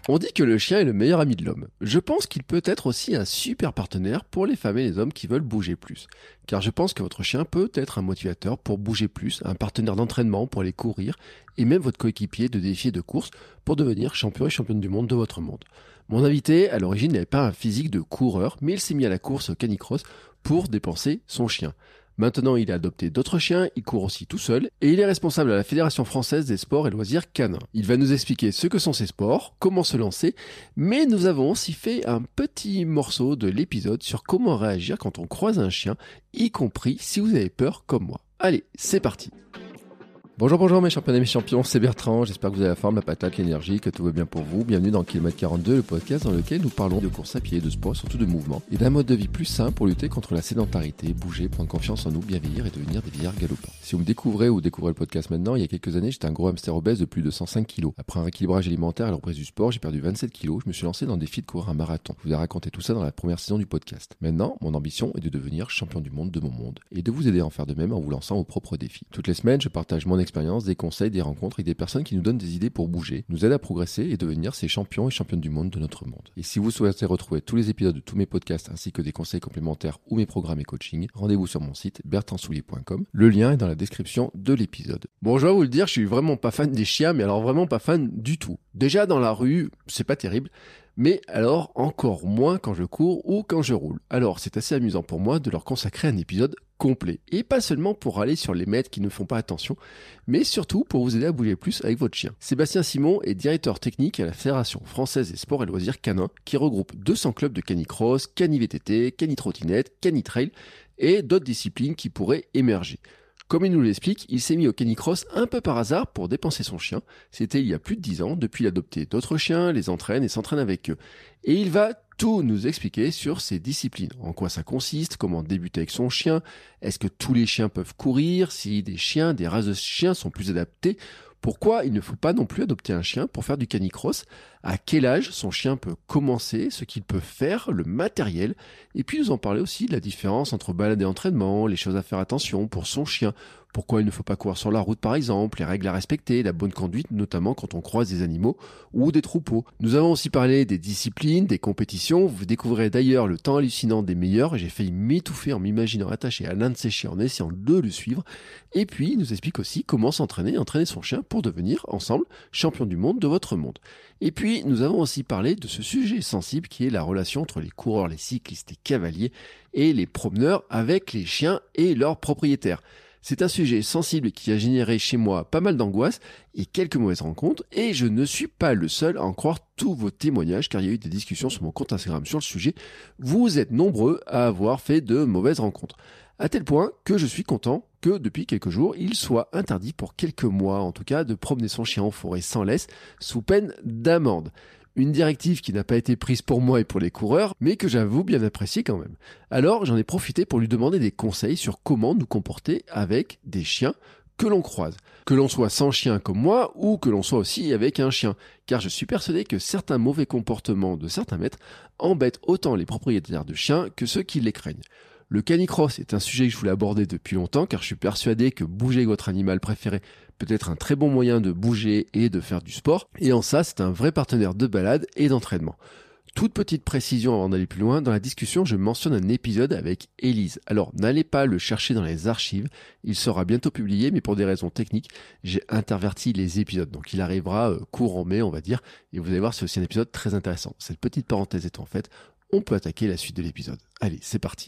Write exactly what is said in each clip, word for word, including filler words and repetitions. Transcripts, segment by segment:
On dit que le chien est le meilleur ami de l'homme. Je pense qu'il peut être aussi un super partenaire pour les femmes et les hommes qui veulent bouger plus. Car je pense que votre chien peut être un motivateur pour bouger plus, un partenaire d'entraînement pour aller courir, et même votre coéquipier de défis et de course pour devenir champion et championne du monde de votre monde. Mon invité, à l'origine, n'avait pas un physique de coureur, mais il s'est mis à la course au canicross pour dépenser son chien. Maintenant, il a adopté d'autres chiens, il court aussi tout seul, et il est responsable à la Fédération française des sports et loisirs canins. Il va nous expliquer ce que sont ces sports, comment se lancer, mais nous avons aussi fait un petit morceau de l'épisode sur comment réagir quand on croise un chien, y compris si vous avez peur comme moi. Allez, c'est parti! Bonjour, bonjour mes champions et mes champions, c'est Bertrand, j'espère que vous avez la forme, la patate, l'énergie, que tout va bien pour vous. Bienvenue dans Kilomètre quarante-deux, le podcast dans lequel nous parlons de course à pied, de sport, surtout de mouvement, et d'un mode de vie plus sain pour lutter contre la sédentarité, bouger, prendre confiance en nous, bien vieillir et devenir des vieillards galopants. Si vous me découvrez ou découvrez le podcast maintenant, il y a quelques années, j'étais un gros hamster obèse de plus de cent cinq kilos. Après un rééquilibrage alimentaire et la reprise du sport, j'ai perdu vingt-sept kilos, je me suis lancé dans le défi de courir un marathon. Je vous ai raconté tout ça dans la première saison du podcast. Maintenant, mon ambition est de devenir champion du monde de mon monde, et de vous aider à en faire de même en vous lançant vos propres défis. Toutes les semaines, je partage mon expérience, des conseils, des rencontres avec des personnes qui nous donnent des idées pour bouger, nous aident à progresser et devenir ces champions et championnes du monde de notre monde. Et si vous souhaitez retrouver tous les épisodes de tous mes podcasts ainsi que des conseils complémentaires ou mes programmes et coaching, rendez-vous sur mon site bertrand soulier point com. Le lien est dans la description de l'épisode. Bon, je dois vous le dire, je suis vraiment pas fan des chiens, mais alors vraiment pas fan du tout. Déjà dans la rue, c'est pas terrible. Mais alors encore moins quand je cours ou quand je roule. Alors c'est assez amusant pour moi de leur consacrer un épisode complet. Et pas seulement pour aller sur les maîtres qui ne font pas attention, mais surtout pour vous aider à bouger plus avec votre chien. Sébastien Simon est directeur technique à la Fédération française des sports et loisirs canins, qui regroupe deux cents clubs de canicross, cani-V T T, cani-trottinette, cani-trail et d'autres disciplines qui pourraient émerger. Comme il nous l'explique, il s'est mis au canicross un peu par hasard pour dépenser son chien. C'était il y a plus de dix ans, depuis il a adopté d'autres chiens, les entraîne et s'entraîne avec eux. Et il va tout nous expliquer sur ces disciplines. En quoi ça consiste, comment débuter avec son chien, est-ce que tous les chiens peuvent courir, si des chiens, des races de chiens sont plus adaptés, pourquoi il ne faut pas non plus adopter un chien pour faire du canicross, à quel âge son chien peut commencer, ce qu'il peut faire, le matériel, et puis nous en parler aussi de la différence entre balade et entraînement, les choses à faire attention pour son chien, pourquoi il ne faut pas courir sur la route par exemple, les règles à respecter, la bonne conduite notamment quand on croise des animaux ou des troupeaux. Nous avons aussi parlé des disciplines, des compétitions, vous découvrirez d'ailleurs le temps hallucinant des meilleurs, j'ai failli m'étouffer en m'imaginant attaché à l'un de ses chiens en essayant de le suivre, et puis il nous explique aussi comment s'entraîner et entraîner son chien pour devenir ensemble champion du monde de votre monde. Et puis nous avons aussi parlé de ce sujet sensible qui est la relation entre les coureurs, les cyclistes, les cavaliers et les promeneurs avec les chiens et leurs propriétaires. C'est un sujet sensible qui a généré chez moi pas mal d'angoisse et quelques mauvaises rencontres, et je ne suis pas le seul à en croire tous vos témoignages car il y a eu des discussions sur mon compte Instagram sur le sujet. Vous êtes nombreux à avoir fait de mauvaises rencontres. À tel point que je suis content que depuis quelques jours, il soit interdit pour quelques mois en tout cas de promener son chien en forêt sans laisse sous peine d'amende. Une directive qui n'a pas été prise pour moi et pour les coureurs, mais que j'avoue bien apprécier quand même. Alors j'en ai profité pour lui demander des conseils sur comment nous comporter avec des chiens que l'on croise. Que l'on soit sans chien comme moi, ou que l'on soit aussi avec un chien. Car je suis persuadé que certains mauvais comportements de certains maîtres embêtent autant les propriétaires de chiens que ceux qui les craignent. Le canicross est un sujet que je voulais aborder depuis longtemps car je suis persuadé que bouger avec votre animal préféré peut être un très bon moyen de bouger et de faire du sport. Et en ça, c'est un vrai partenaire de balade et d'entraînement. Toute petite précision avant d'aller plus loin, dans la discussion, je mentionne un épisode avec Élise. Alors, n'allez pas le chercher dans les archives, il sera bientôt publié, mais pour des raisons techniques, j'ai interverti les épisodes. Donc, il arrivera euh, courant mai, on va dire, et vous allez voir, c'est aussi un épisode très intéressant. Cette petite parenthèse étant faite, on peut attaquer la suite de l'épisode. Allez, c'est parti.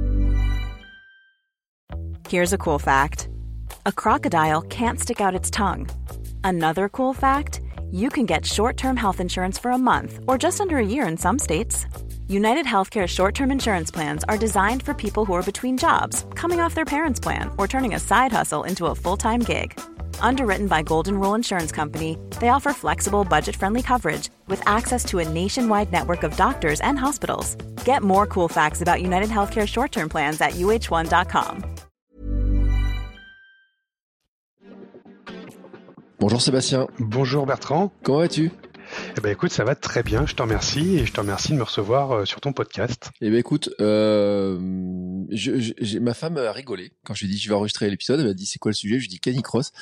Here's a cool fact. A crocodile can't stick out its tongue. Another cool fact, you can get short-term health insurance for a month or just under a year in some states. United Healthcare short-term insurance plans are designed for people who are between jobs, coming off their parents' plan, or turning a side hustle into a full-time gig. Underwritten by Golden Rule Insurance Company, they offer flexible, budget-friendly coverage with access to a nationwide network of doctors and hospitals. Get more cool facts about United Healthcare short-term plans at U H one dot com. Bonjour Sébastien. Bonjour Bertrand. Comment vas-tu ? Eh ben écoute, ça va très bien, je te remercie et je te remercie de me recevoir euh, sur ton podcast. Eh ben écoute, euh, je, je, j'ai, ma femme a rigolé quand je lui ai dit je vais enregistrer l'épisode. Elle m'a dit c'est quoi le sujet ? Je lui ai dit canicross.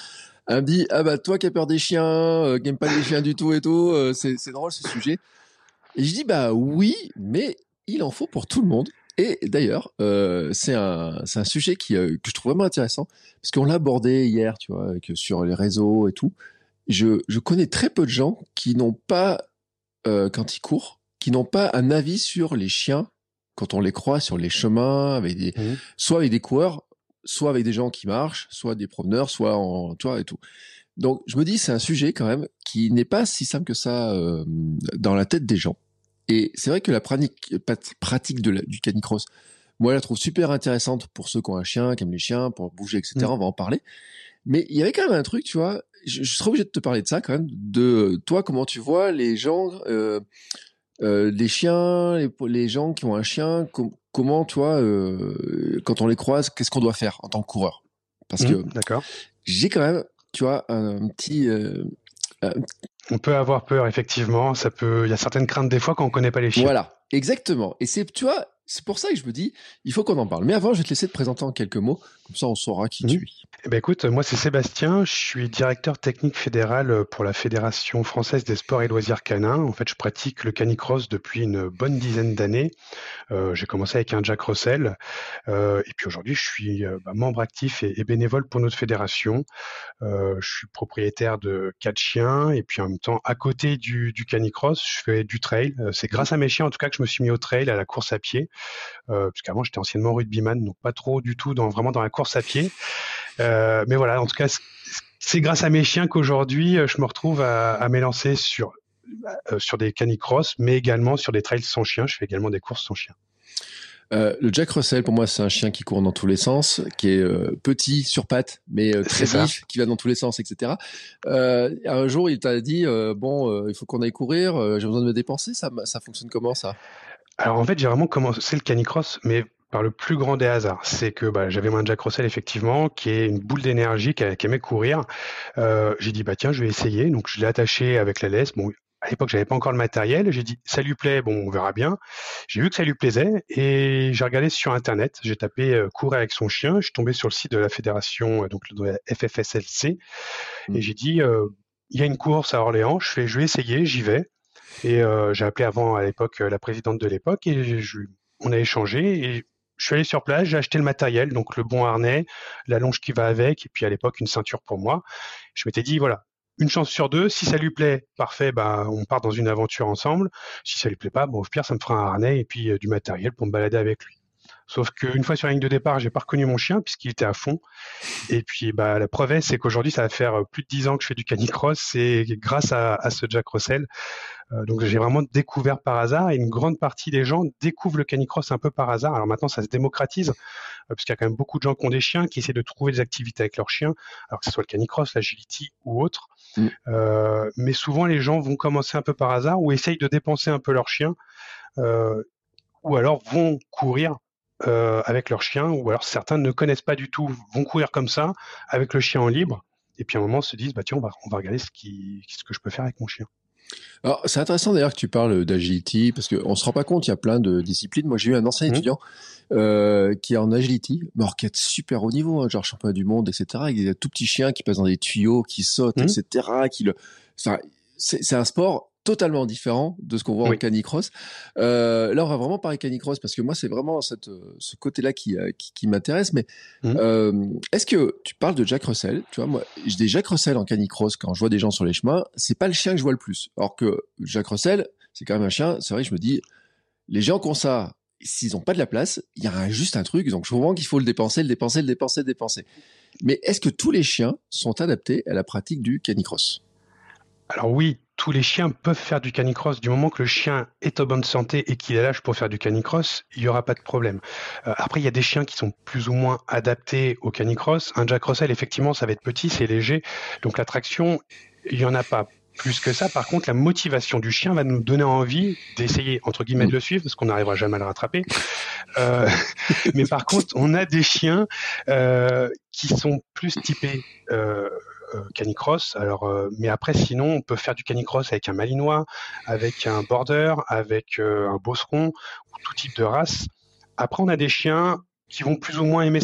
Elle me dit, ah bah toi qui as peur des chiens, euh, qui n'aime pas les chiens du tout et tout, euh, c'est, c'est drôle ce sujet. Et je dis, bah oui, mais il en faut pour tout le monde. Et d'ailleurs, euh, c'est un, c'est un sujet qui, euh, que je trouve vraiment intéressant, parce qu'on l'a abordé hier, tu vois, que sur les réseaux et tout. Je, je connais très peu de gens qui n'ont pas, euh, quand ils courent, qui n'ont pas un avis sur les chiens quand on les croise sur les chemins, avec des, mmh. soit avec des coureurs, soit avec des gens qui marchent, soit des promeneurs, soit en, tu vois, et tout. Donc, je me dis, c'est un sujet quand même qui n'est pas si simple que ça euh, dans la tête des gens. Et c'est vrai que la pratique, pratique de la, du canicross, moi, je la trouve super intéressante pour ceux qui ont un chien, qui aiment les chiens, pour bouger, et cetera. Mmh. On va en parler. Mais il y avait quand même un truc, tu vois, je, je serais obligé de te parler de ça quand même, de toi, comment tu vois les gens, euh, euh, les chiens, les, les gens qui ont un chien, com- comment, tu vois, euh, quand on les croise, qu'est-ce qu'on doit faire en tant que coureur? Parce mmh, que d'accord. J'ai quand même, tu vois, un, un petit... Euh, un... On peut avoir peur, effectivement. Ça peut, il y a certaines craintes des fois quand on connaît pas les chiens. Voilà, exactement. Et c'est, tu vois, c'est pour ça que je me dis, il faut qu'on en parle. Mais avant, je vais te laisser te présenter en quelques mots, comme ça on saura qui mmh. tu es. Eh ben écoute, moi c'est Sébastien, je suis directeur technique fédéral pour la Fédération française des sports et loisirs canins. En fait, je pratique le canicross depuis une bonne dizaine d'années. Euh, j'ai commencé avec un Jack Russell euh, et puis aujourd'hui je suis euh, bah, membre actif et, et bénévole pour notre fédération. Euh, je suis propriétaire de quatre chiens et puis en même temps à côté du, du canicross, je fais du trail. Euh, c'est grâce à mes chiens en tout cas que je me suis mis au trail, à la course à pied, euh, parce qu'avant j'étais anciennement rugbyman, donc pas trop du tout dans vraiment dans la course à pied. Euh, mais voilà, en tout cas, c'est grâce à mes chiens qu'aujourd'hui, je me retrouve à, à m'élancer sur, euh, sur des canicross, mais également sur des trails sans chien. Je fais également des courses sans chien. Euh, le Jack Russell, pour moi, c'est un chien qui court dans tous les sens, qui est euh, petit, sur pattes, mais euh, très vif, qui va dans tous les sens, et cetera. Euh, un jour, il t'a dit, euh, bon, euh, il faut qu'on aille courir, euh, j'ai besoin de me dépenser. Ça, ça fonctionne comment, ça? Alors, en fait, j'ai vraiment commencé le canicross, mais par le plus grand des hasards. C'est que bah, j'avais mon Jack Russell, effectivement, qui est une boule d'énergie, qui, qui aimait courir. Euh, j'ai dit, bah tiens, je vais essayer. Donc, je l'ai attaché avec la laisse. Bon, à l'époque, j'avais pas encore le matériel. J'ai dit, ça lui plaît, bon, on verra bien. J'ai vu que ça lui plaisait et j'ai regardé sur Internet. J'ai tapé euh, courir avec son chien. Je suis tombé sur le site de la fédération, donc de la F F S L C. Mmh. Et j'ai dit, euh, il y a une course à Orléans. Je fais, je vais essayer, j'y vais. Et euh, j'ai appelé avant, à l'époque, la présidente de l'époque et je, on a échangé et je suis allé sur place, j'ai acheté le matériel, donc le bon harnais, la longe qui va avec, et puis à l'époque une ceinture pour moi. Je m'étais dit, voilà, une chance sur deux, si ça lui plaît, parfait, bah, on part dans une aventure ensemble. Si ça lui plaît pas, bon, au pire, ça me fera un harnais et puis euh, du matériel pour me balader avec lui. Sauf qu'une fois sur la ligne de départ, j'ai pas reconnu mon chien puisqu'il était à fond. Et puis, bah, la preuve est, c'est qu'aujourd'hui, ça va faire plus de dix ans que je fais du canicross et grâce à, à ce Jack Russell. Euh, donc, j'ai vraiment découvert par hasard et une grande partie des gens découvrent le canicross un peu par hasard. Alors maintenant, ça se démocratise euh, parce qu'il y a quand même beaucoup de gens qui ont des chiens, qui essaient de trouver des activités avec leurs chiens, alors que ce soit le canicross, l'agility ou autre. Mmh. Euh, mais souvent, les gens vont commencer un peu par hasard ou essayent de dépenser un peu leur chien euh, ou alors vont courir Euh, avec leur chien, ou alors certains ne connaissent pas du tout, vont courir comme ça, avec le chien en libre, et puis à un moment se disent, bah tiens, on va, on va regarder ce, qui, ce que je peux faire avec mon chien. Alors, c'est intéressant d'ailleurs que tu parles d'agility, parce qu'on se rend pas compte, il y a plein de disciplines. Moi, j'ai eu un ancien mmh. étudiant euh, qui est en agility, mais alors qui est super haut niveau, hein, genre championnat du monde, et cetera, avec des tout petits chiens qui passent dans des tuyaux, qui sautent, mmh. et cetera, qui le... Enfin, c'est, c'est un sport totalement différent de ce qu'on voit oui. en canicross. Euh, là, on va vraiment parler canicross parce que moi, c'est vraiment cette, ce côté-là qui, qui, qui m'intéresse. Mais mmh. euh, est-ce que tu parles de Jack Russell? Tu vois, moi, j'ai des Jack Russell en canicross quand je vois des gens sur les chemins. C'est pas le chien que je vois le plus. Alors que Jack Russell, c'est quand même un chien. C'est vrai que je me dis, les gens qui ont ça, s'ils ont pas de la place, il y a juste un truc. Donc, je comprends qu'il faut le dépenser, le dépenser, le dépenser, le dépenser. Mais est-ce que tous les chiens sont adaptés à la pratique du canicross? Alors oui, tous les chiens peuvent faire du canicross. Du moment que le chien est en bonne santé et qu'il est l'âge pour faire du canicross, il n'y aura pas de problème. Euh, après, il y a des chiens qui sont plus ou moins adaptés au canicross. Un Jack Russell, effectivement, ça va être petit, c'est léger. Donc la traction, il n'y en a pas plus que ça. Par contre, la motivation du chien va nous donner envie d'essayer, entre guillemets, de le suivre, parce qu'on n'arrivera jamais à le rattraper. Euh, mais par contre, on a des chiens euh, qui sont plus typés... Euh, canicross. Alors, euh, mais après, sinon, on peut faire du canicross avec un malinois, avec un border, avec euh, un bosseron, ou tout type de race. Après, on a des chiens qui vont plus ou moins aimer ça.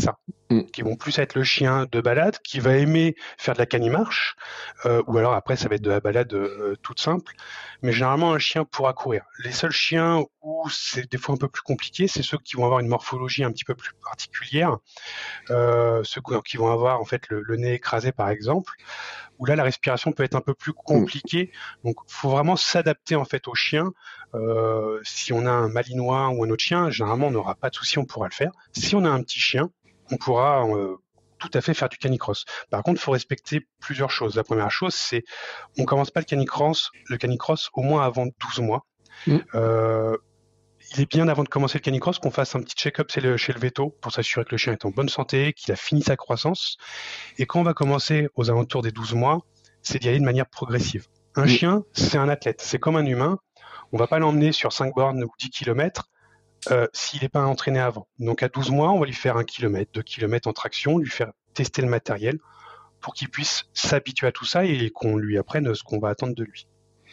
mmh. qui vont plus être le chien de balade, qui va aimer faire de la canimarche, euh, ou alors après ça va être de la balade euh, toute simple. Mais généralement un chien pourra courir. Les seuls chiens où c'est des fois un peu plus compliqué, c'est ceux qui vont avoir une morphologie un petit peu plus particulière, euh, ceux qui vont avoir en fait le, le nez écrasé par exemple, où là la respiration peut être un peu plus compliquée. Donc il faut vraiment s'adapter en fait au chien. Euh, si on a un malinois ou un autre chien, généralement on n'aura pas de souci, on pourra le faire. Si on a un petit chien, on pourra euh, tout à fait faire du canicross. Par contre, il faut respecter plusieurs choses. La première chose, c'est on commence pas le canicross, le canicross au moins avant douze mois. Mmh. Euh, il est bien avant de commencer le canicross qu'on fasse un petit check-up chez le, chez le véto pour s'assurer que le chien est en bonne santé, qu'il a fini sa croissance. Et quand on va commencer aux alentours des douze mois, c'est d'y aller de manière progressive. Un mmh. chien, c'est un athlète, c'est comme un humain. On va pas l'emmener sur cinq bornes ou dix kilomètres euh, s'il n'est pas entraîné avant. Donc à douze mois, on va lui faire un kilomètre, deux kilomètres en traction, lui faire tester le matériel pour qu'il puisse s'habituer à tout ça et qu'on lui apprenne ce qu'on va attendre de lui.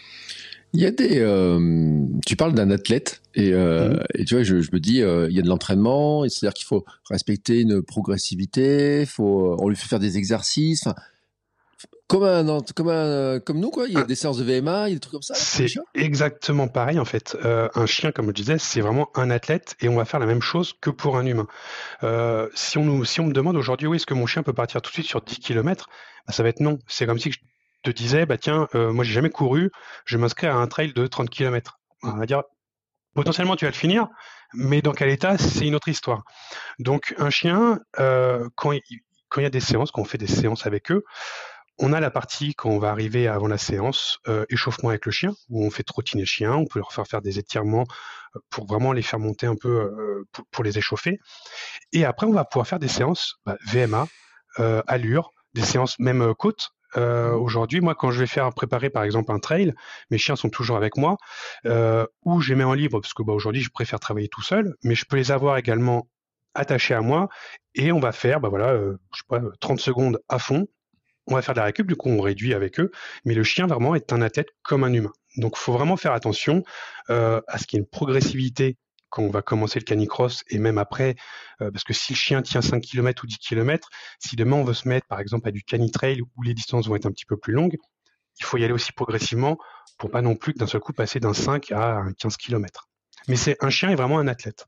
Il y a des, euh, tu parles d'un athlète et, euh, mmh. et tu vois, je, je me dis, euh, il y a de l'entraînement, c'est-à-dire qu'il faut respecter une progressivité, faut, on lui fait faire des exercices, enfin, comme un, comme un, comme nous quoi. Il y a des séances de V M A, il y a des trucs comme ça. C'est exactement pareil en fait. Euh, un chien, comme je disais, c'est vraiment un athlète et on va faire la même chose que pour un humain. Euh, si on nous, si on me demande aujourd'hui, oui, est-ce que mon chien peut partir tout de suite sur dix kilomètres, bah, ça va être non. C'est comme si je te disais, bah tiens, euh, moi j'ai jamais couru, je vais m'inscrire à un trail de trente kilomètres. On va dire, potentiellement tu vas le finir, mais dans quel état, c'est une autre histoire. Donc un chien, euh, quand il, quand il y a des séances, quand on fait des séances avec eux, on a la partie quand on va arriver avant la séance, euh, échauffement avec le chien, où on fait trottiner le chien, on peut leur faire faire des étirements pour vraiment les faire monter un peu, euh, pour, pour les échauffer. Et après, on va pouvoir faire des séances bah, V M A, euh, allure, des séances même euh, côte. Euh, aujourd'hui, moi, quand je vais faire préparer par exemple un trail, mes chiens sont toujours avec moi, euh, ou je les mets en livre, parce que bah, aujourd'hui, je préfère travailler tout seul, mais je peux les avoir également attachés à moi, et on va faire, bah voilà, euh, je sais pas, trente secondes à fond. On va faire de la récup, du coup on réduit avec eux, mais le chien vraiment est un athlète comme un humain. Donc il faut vraiment faire attention euh, à ce qu'il y ait une progressivité quand on va commencer le canicross et même après, euh, parce que si le chien tient cinq kilomètres ou dix kilomètres, si demain on veut se mettre par exemple à du canitrail où les distances vont être un petit peu plus longues, il faut y aller aussi progressivement pour pas non plus que d'un seul coup passer d'un cinq à un quinze kilomètres. Mais c'est un chien est vraiment un athlète.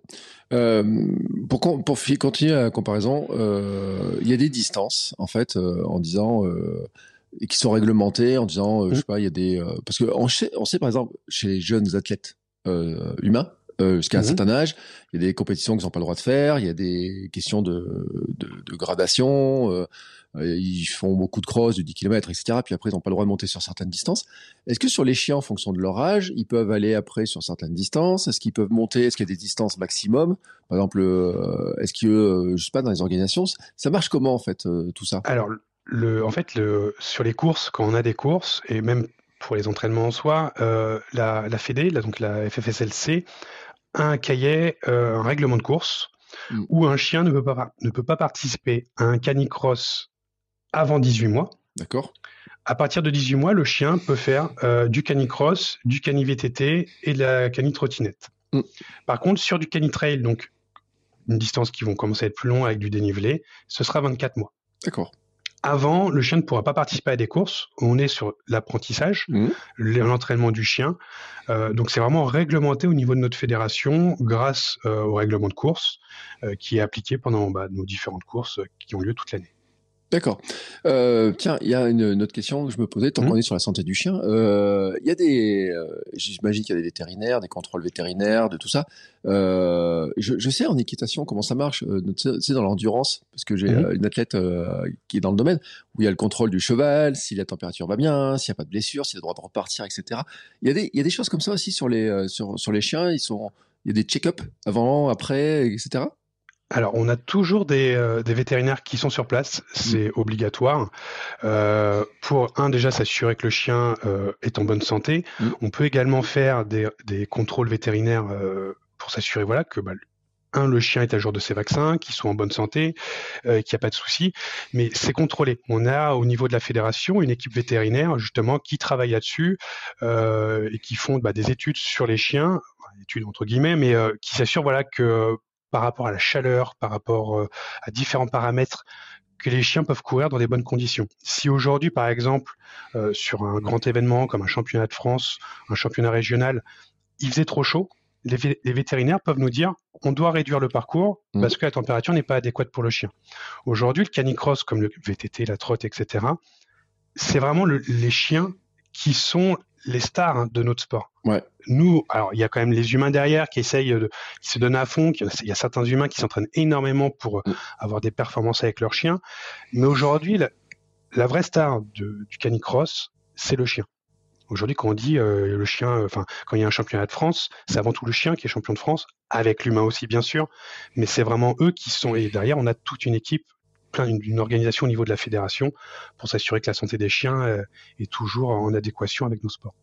Euh, pour, pour continuer la comparaison, euh, il y a des distances en fait euh, en disant euh, et qui sont réglementées en disant euh, je sais pas il y a des euh, parce que on sait, on sait par exemple chez les jeunes athlètes euh, humains euh, jusqu'à un mmh. certain âge il y a des compétitions qu'ils n'ont pas le droit de faire, il y a des questions de, de, de gradation, euh, ils font beaucoup de cross de dix kilomètres etc, puis après ils n'ont pas le droit de monter sur certaines distances. Est-ce que sur les chiens en fonction de leur âge ils peuvent aller après sur certaines distances, est-ce qu'ils peuvent monter, est-ce qu'il y a des distances maximum par exemple, euh, est-ce que euh, je sais pas dans les organisations ça marche comment en fait euh, tout ça? Alors le, en fait le, sur les courses quand on a des courses et même pour les entraînements en soi, euh, la, la Fédé, là, donc la F F S L C a un cahier, euh, un règlement de course mmh. où un chien ne peut pas ne peut pas participer à un canicross avant dix-huit mois. D'accord. À partir de dix-huit mois, le chien peut faire euh, du canicross, du cani-V T T et de la cani-trottinette. Mm. Par contre, sur du cani-trail, donc une distance qui vont commencer à être plus longue avec du dénivelé, ce sera vingt-quatre mois. D'accord. Avant, le chien ne pourra pas participer à des courses. On est sur l'apprentissage, mmh. l'entraînement du chien. Euh, donc, c'est vraiment réglementé au niveau de notre fédération grâce euh, au règlement de course euh, qui est appliqué pendant bah, nos différentes courses qui ont lieu toute l'année. D'accord. Euh, tiens, il y a une, une autre question que je me posais, tant mmh. qu'on est sur la santé du chien. Euh, il y a des, euh, j'imagine qu'il y a des vétérinaires, des contrôles vétérinaires, de tout ça. Euh, je, je sais en équitation comment ça marche. Euh, c'est dans l'endurance, parce que j'ai mmh. euh, une athlète euh, qui est dans le domaine, où il y a le contrôle du cheval, si la température va bien, s'il n'y a pas de blessure, s'il a le droit de repartir, et cetera. Il y a des, il y a des choses comme ça aussi sur les, euh, sur, sur les chiens. Ils sont, il y a des check-ups avant, après, et cetera. Alors, on a toujours des, euh, des vétérinaires qui sont sur place, c'est mmh. obligatoire. Euh, pour, un, déjà s'assurer que le chien euh, est en bonne santé. Mmh. On peut également faire des, des contrôles vétérinaires euh, pour s'assurer voilà, que, bah, un, le chien est à jour de ses vaccins, qu'il soit en bonne santé, euh, qu'il n'y a pas de souci. Mais c'est contrôlé. On a, au niveau de la fédération, une équipe vétérinaire, justement, qui travaille là-dessus euh, et qui font bah, des études sur les chiens, études entre guillemets, mais euh, qui s'assurent voilà, que par rapport à la chaleur, par rapport euh, à différents paramètres, que les chiens peuvent courir dans des bonnes conditions. Si aujourd'hui, par exemple, euh, sur un grand événement comme un championnat de France, un championnat régional, il faisait trop chaud, les, vé- les vétérinaires peuvent nous dire on doit réduire le parcours Mmh. parce que la température n'est pas adéquate pour le chien. Aujourd'hui, le canicross, comme le V T T, la trotte, et cetera, c'est vraiment le- les chiens qui sont les stars hein, de notre sport. Ouais. Nous, alors il y a quand même les humains derrière qui essayent de, qui se donnent à fond. qui- Il y a certains humains qui s'entraînent énormément pour euh, Mm. avoir des performances avec leur chien. Mais aujourd'hui, la, la vraie star de- du canicross, c'est le chien. Aujourd'hui, quand on dit euh, le chien, enfin quand il y a un championnat de France, c'est avant tout le chien qui est champion de France, avec l'humain aussi bien sûr. Mais c'est vraiment eux qui sont. Et derrière, on a toute une équipe, plein d'une d'une organisation au niveau de la fédération pour s'assurer que la santé des chiens euh, est toujours en adéquation avec nos sports.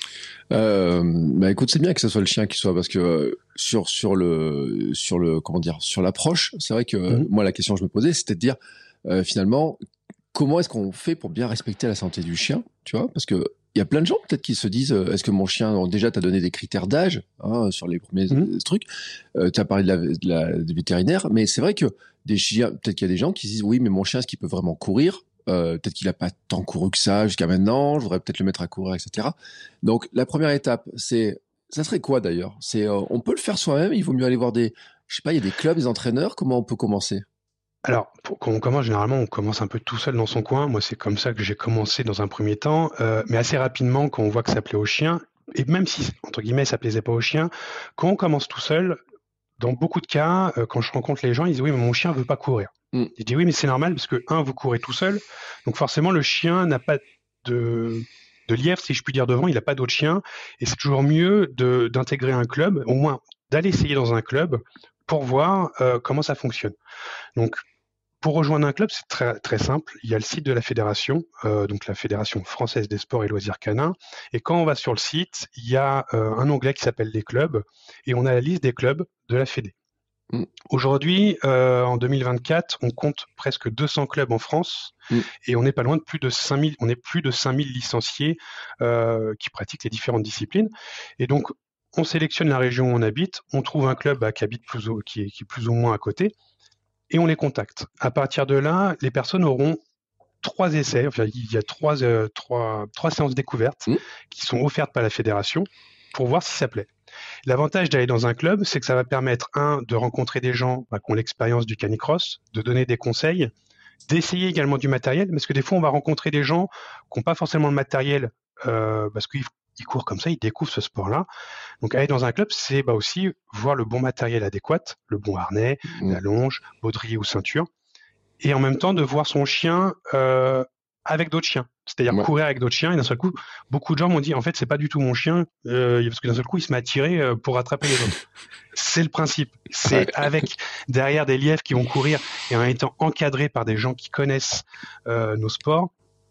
Euh, bah écoute, c'est bien que ce soit le chien qui soit, parce que euh, sur sur le sur le comment dire sur l'approche, c'est vrai que Mhm. moi la question que je me posais, c'était de dire euh, finalement comment est-ce qu'on fait pour bien respecter la santé du chien, tu vois, parce que il y a plein de gens peut-être qui se disent euh, est-ce que mon chien, donc, déjà t'as donné des critères d'âge hein, sur les premiers Mhm. euh, trucs, euh, t'as parlé de la, de la des vétérinaires, mais c'est vrai que des chiens, peut-être qu'il y a des gens qui se disent oui mais mon chien est-ce qu'il peut vraiment courir? Euh, peut-être qu'il a pas tant couru que ça jusqu'à maintenant, je voudrais peut-être le mettre à courir, et cetera. Donc la première étape, c'est, ça serait quoi d'ailleurs? C'est, euh, on peut le faire soi-même, il vaut mieux aller voir des, je sais pas, il y a des clubs, des entraîneurs, comment on peut commencer? Alors, pour- quand on commence, généralement, on commence un peu tout seul dans son coin. Moi, c'est comme ça que j'ai commencé dans un premier temps. Euh, mais assez rapidement, quand on voit que ça plaît aux chiens, et même si, entre guillemets, ça plaisait pas aux chiens, quand on commence tout seul, dans beaucoup de cas, euh, quand je rencontre les gens, ils disent oui, mais mon chien veut pas courir. Mm. Je dis oui, mais c'est normal parce que, un, vous courez tout seul. Donc, forcément, le chien n'a pas de, de lièvre, si je puis dire, devant. Il n'a pas d'autre chien. Et c'est toujours mieux de, d'intégrer un club, au moins d'aller essayer dans un club pour voir euh, comment ça fonctionne. Donc, pour rejoindre un club, c'est très, très simple. Il y a le site de la fédération, euh, donc la Fédération française des sports et loisirs canins. Et quand on va sur le site, il y a euh, un onglet qui s'appelle les clubs et on a la liste des clubs de la Fédé. Mm. Aujourd'hui, euh, en deux mille vingt-quatre, on compte presque deux cents clubs en France Mm. et on est pas loin de plus de cinq mille, on est plus de cinq mille licenciés euh, qui pratiquent les différentes disciplines. Et donc, on sélectionne la région où on habite, on trouve un club bah, qui habite plus ou, qui est, qui est plus ou moins à côté. Et on les contacte. À partir de là, les personnes auront trois essais, enfin, il y a trois, euh, trois, trois séances découvertes Mmh. qui sont offertes par la fédération pour voir si ça plaît. L'avantage d'aller dans un club, c'est que ça va permettre, un, de rencontrer des gens bah, qui ont l'expérience du canicross, de donner des conseils, d'essayer également du matériel, parce que des fois, on va rencontrer des gens qui n'ont pas forcément le matériel, euh, parce qu'ils ils courent comme ça, ils découvrent ce sport-là. Donc aller dans un club, c'est bah, aussi voir le bon matériel adéquat, le bon harnais, Mmh. la longe, baudrier ou ceinture, et en même temps de voir son chien euh, avec d'autres chiens, c'est-à-dire Ouais. courir avec d'autres chiens. Et d'un seul coup, beaucoup de gens m'ont dit en fait c'est pas du tout mon chien, euh, parce que d'un seul coup il se met à tirer euh, pour rattraper les autres. C'est le principe, c'est Ouais. avec derrière des lièvres qui vont courir et en étant encadrés par des gens qui connaissent euh, nos sports.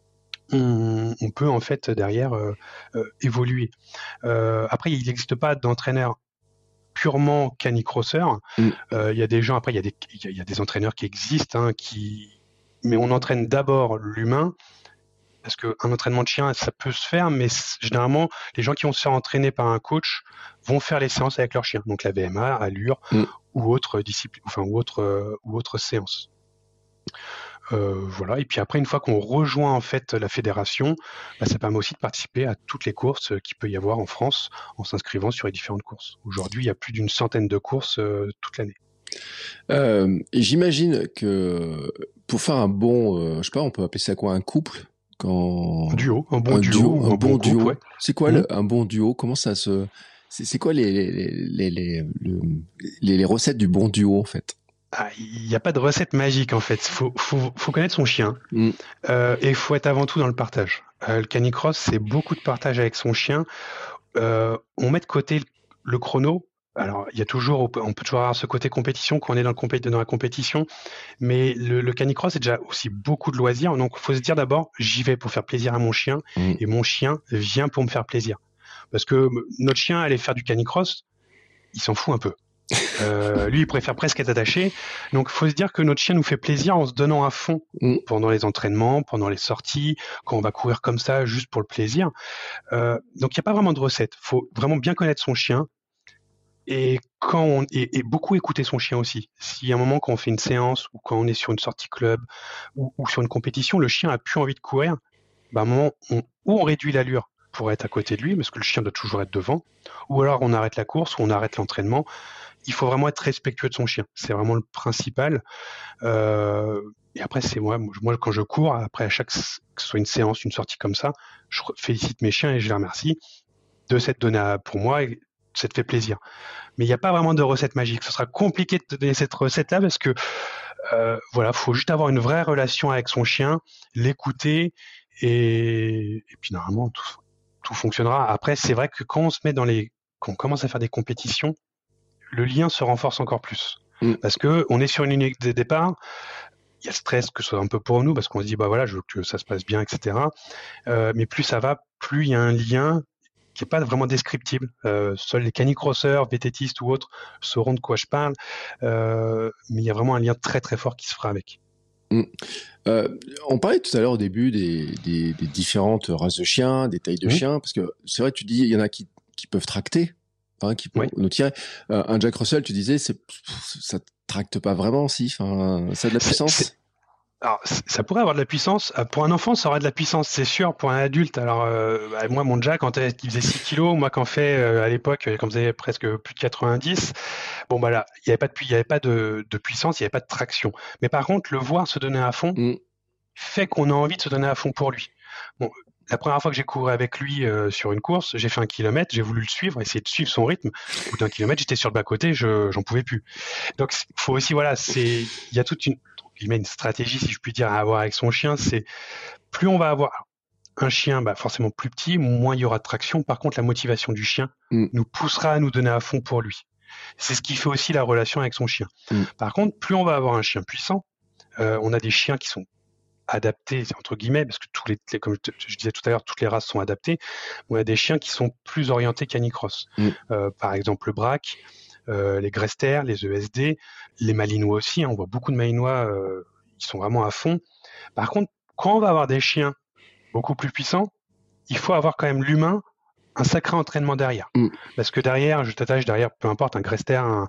On, on peut en fait derrière euh, euh, évoluer. Euh, après, il n'existe pas d'entraîneur purement canicrosseur. Il Mm. euh, y a des gens, après, il y, a des, y, y a des entraîneurs qui existent, hein, qui... mais on entraîne d'abord l'humain, parce qu'un entraînement de chien, ça peut se faire, mais généralement, les gens qui vont se faire entraîner par un coach vont faire les séances avec leur chien, donc la V M A, allure Mm. ou autre discipline, enfin, ou autre, euh, ou autre séance. Euh, voilà. Et puis après, une fois qu'on rejoint en fait la fédération, bah, ça permet aussi de participer à toutes les courses qu'il peut y avoir en France en s'inscrivant sur les différentes courses. Aujourd'hui, il y a plus d'une centaine de courses euh, toute l'année. Euh, et j'imagine que pour faire un bon, euh, je sais pas, on peut appeler ça quoi, un couple quand Un duo, un bon un duo, duo, ou un un bon bon couple, duo. ouais. C'est quoi Mhm. le, un bon duo? Comment ça se, c'est c'est quoi les les les les, le- les les recettes du bon duo en fait? Ah, il n'y a pas de recette magique en fait. Faut, faut, faut connaître son chien Mm. euh, et il faut être avant tout dans le partage. Euh, le canicross, c'est beaucoup de partage avec son chien. Euh, on met de côté le, le chrono. Alors, il y a toujours, on peut, on peut toujours avoir ce côté compétition quand on est dans, le compé- dans la compétition, mais le, le canicross, c'est déjà aussi beaucoup de loisirs. Donc, il faut se dire d'abord, j'y vais pour faire plaisir à mon chien Mm. et mon chien vient pour me faire plaisir. Parce que notre chien aller faire du canicross, il s'en fout un peu. Euh, lui, il préfère presque être attaché. Donc, il faut se dire que notre chien nous fait plaisir en se donnant à fond Mm. pendant les entraînements, pendant les sorties, quand on va courir comme ça, juste pour le plaisir. Euh, donc, il n'y a pas vraiment de recette. Il faut vraiment bien connaître son chien Et quand on et, et beaucoup écouter son chien aussi. S'il y a un moment quand on fait une séance ou quand on est sur une sortie club ou, ou sur une compétition, le chien a plus envie de courir, bah à un moment on, ou on réduit l'allure pour être à côté de lui, parce que le chien doit toujours être devant, ou alors on arrête la course ou on arrête l'entraînement. Il faut vraiment être respectueux de son chien. C'est vraiment le principal. Euh, et après, c'est moi, moi quand je cours, après à chaque que ce soit une séance, une sortie comme ça, je félicite mes chiens et je les remercie de cette donnée pour moi. Et ça te fait plaisir. Mais il n'y a pas vraiment de recette magique. Ce sera compliqué de te donner cette recette-là parce que euh, voilà, faut juste avoir une vraie relation avec son chien, l'écouter et, et puis normalement tout, tout fonctionnera. Après, c'est vrai que quand on se met dans les, quand on commence à faire des compétitions, le lien se renforce encore plus mmh. parce que on est sur une ligne de départ. Il y a le stress que ce soit un peu pour nous parce qu'on se dit bah voilà, je veux que ça se passe bien, et cetera. Euh, mais plus ça va, plus il y a un lien qui n'est pas vraiment descriptible. Euh, seuls les canicrosseurs, vététistes ou autres sauront de quoi je parle. Euh, mais il y a vraiment un lien très très fort qui se fera avec. Mmh. Euh, on parlait tout à l'heure au début des, des, des différentes races de chiens, des tailles de mmh. chiens, parce que c'est vrai, tu dis, il y en a qui, qui peuvent tracter, hein, qui peuvent oui. nous tirer. Euh, un Jack Russell, tu disais, c'est, ça tracte pas vraiment, si, enfin, ça a de la puissance. C'est, c'est... Alors, ça pourrait avoir de la puissance. Pour un enfant, ça aurait de la puissance, c'est sûr. Pour un adulte, alors euh, bah, moi, mon Jack, quand il faisait six kilos, moi, quand fait euh, à l'époque, quand il faisait presque plus de quatre-vingt-dix, bon bah là, il n'y avait pas de, il y avait pas de, de puissance, il n'y avait pas de traction. Mais par contre, le voir se donner à fond mm. fait qu'on a envie de se donner à fond pour lui. Bon, la première fois que j'ai couru avec lui euh, sur une course, j'ai fait un kilomètre, j'ai voulu le suivre, essayer de suivre son rythme. Au bout d'un kilomètre, j'étais sur le bas-côté, je, j'en pouvais plus. Donc, il faut aussi, voilà, c'est, il y a toute une il met une stratégie, si je puis dire, à avoir avec son chien, c'est plus on va avoir un chien bah, forcément plus petit, moins il y aura de traction. Par contre, la motivation du chien mm. nous poussera à nous donner à fond pour lui. C'est ce qui fait aussi la relation avec son chien. Mm. Par contre, plus on va avoir un chien puissant, euh, on a des chiens qui sont adaptés, entre guillemets, parce que tous les, comme je disais tout à l'heure, toutes les races sont adaptées. On a des chiens qui sont plus orientés canicross. Mm. Euh, par exemple, le braque. Euh, les Grester, les E S D, les Malinois aussi, hein, on voit beaucoup de Malinois, euh, ils sont vraiment à fond. Par contre, quand on va avoir des chiens beaucoup plus puissants, il faut avoir quand même l'humain, un sacré entraînement derrière. Mm. Parce que derrière, je t'attache derrière, peu importe, un Grester, un,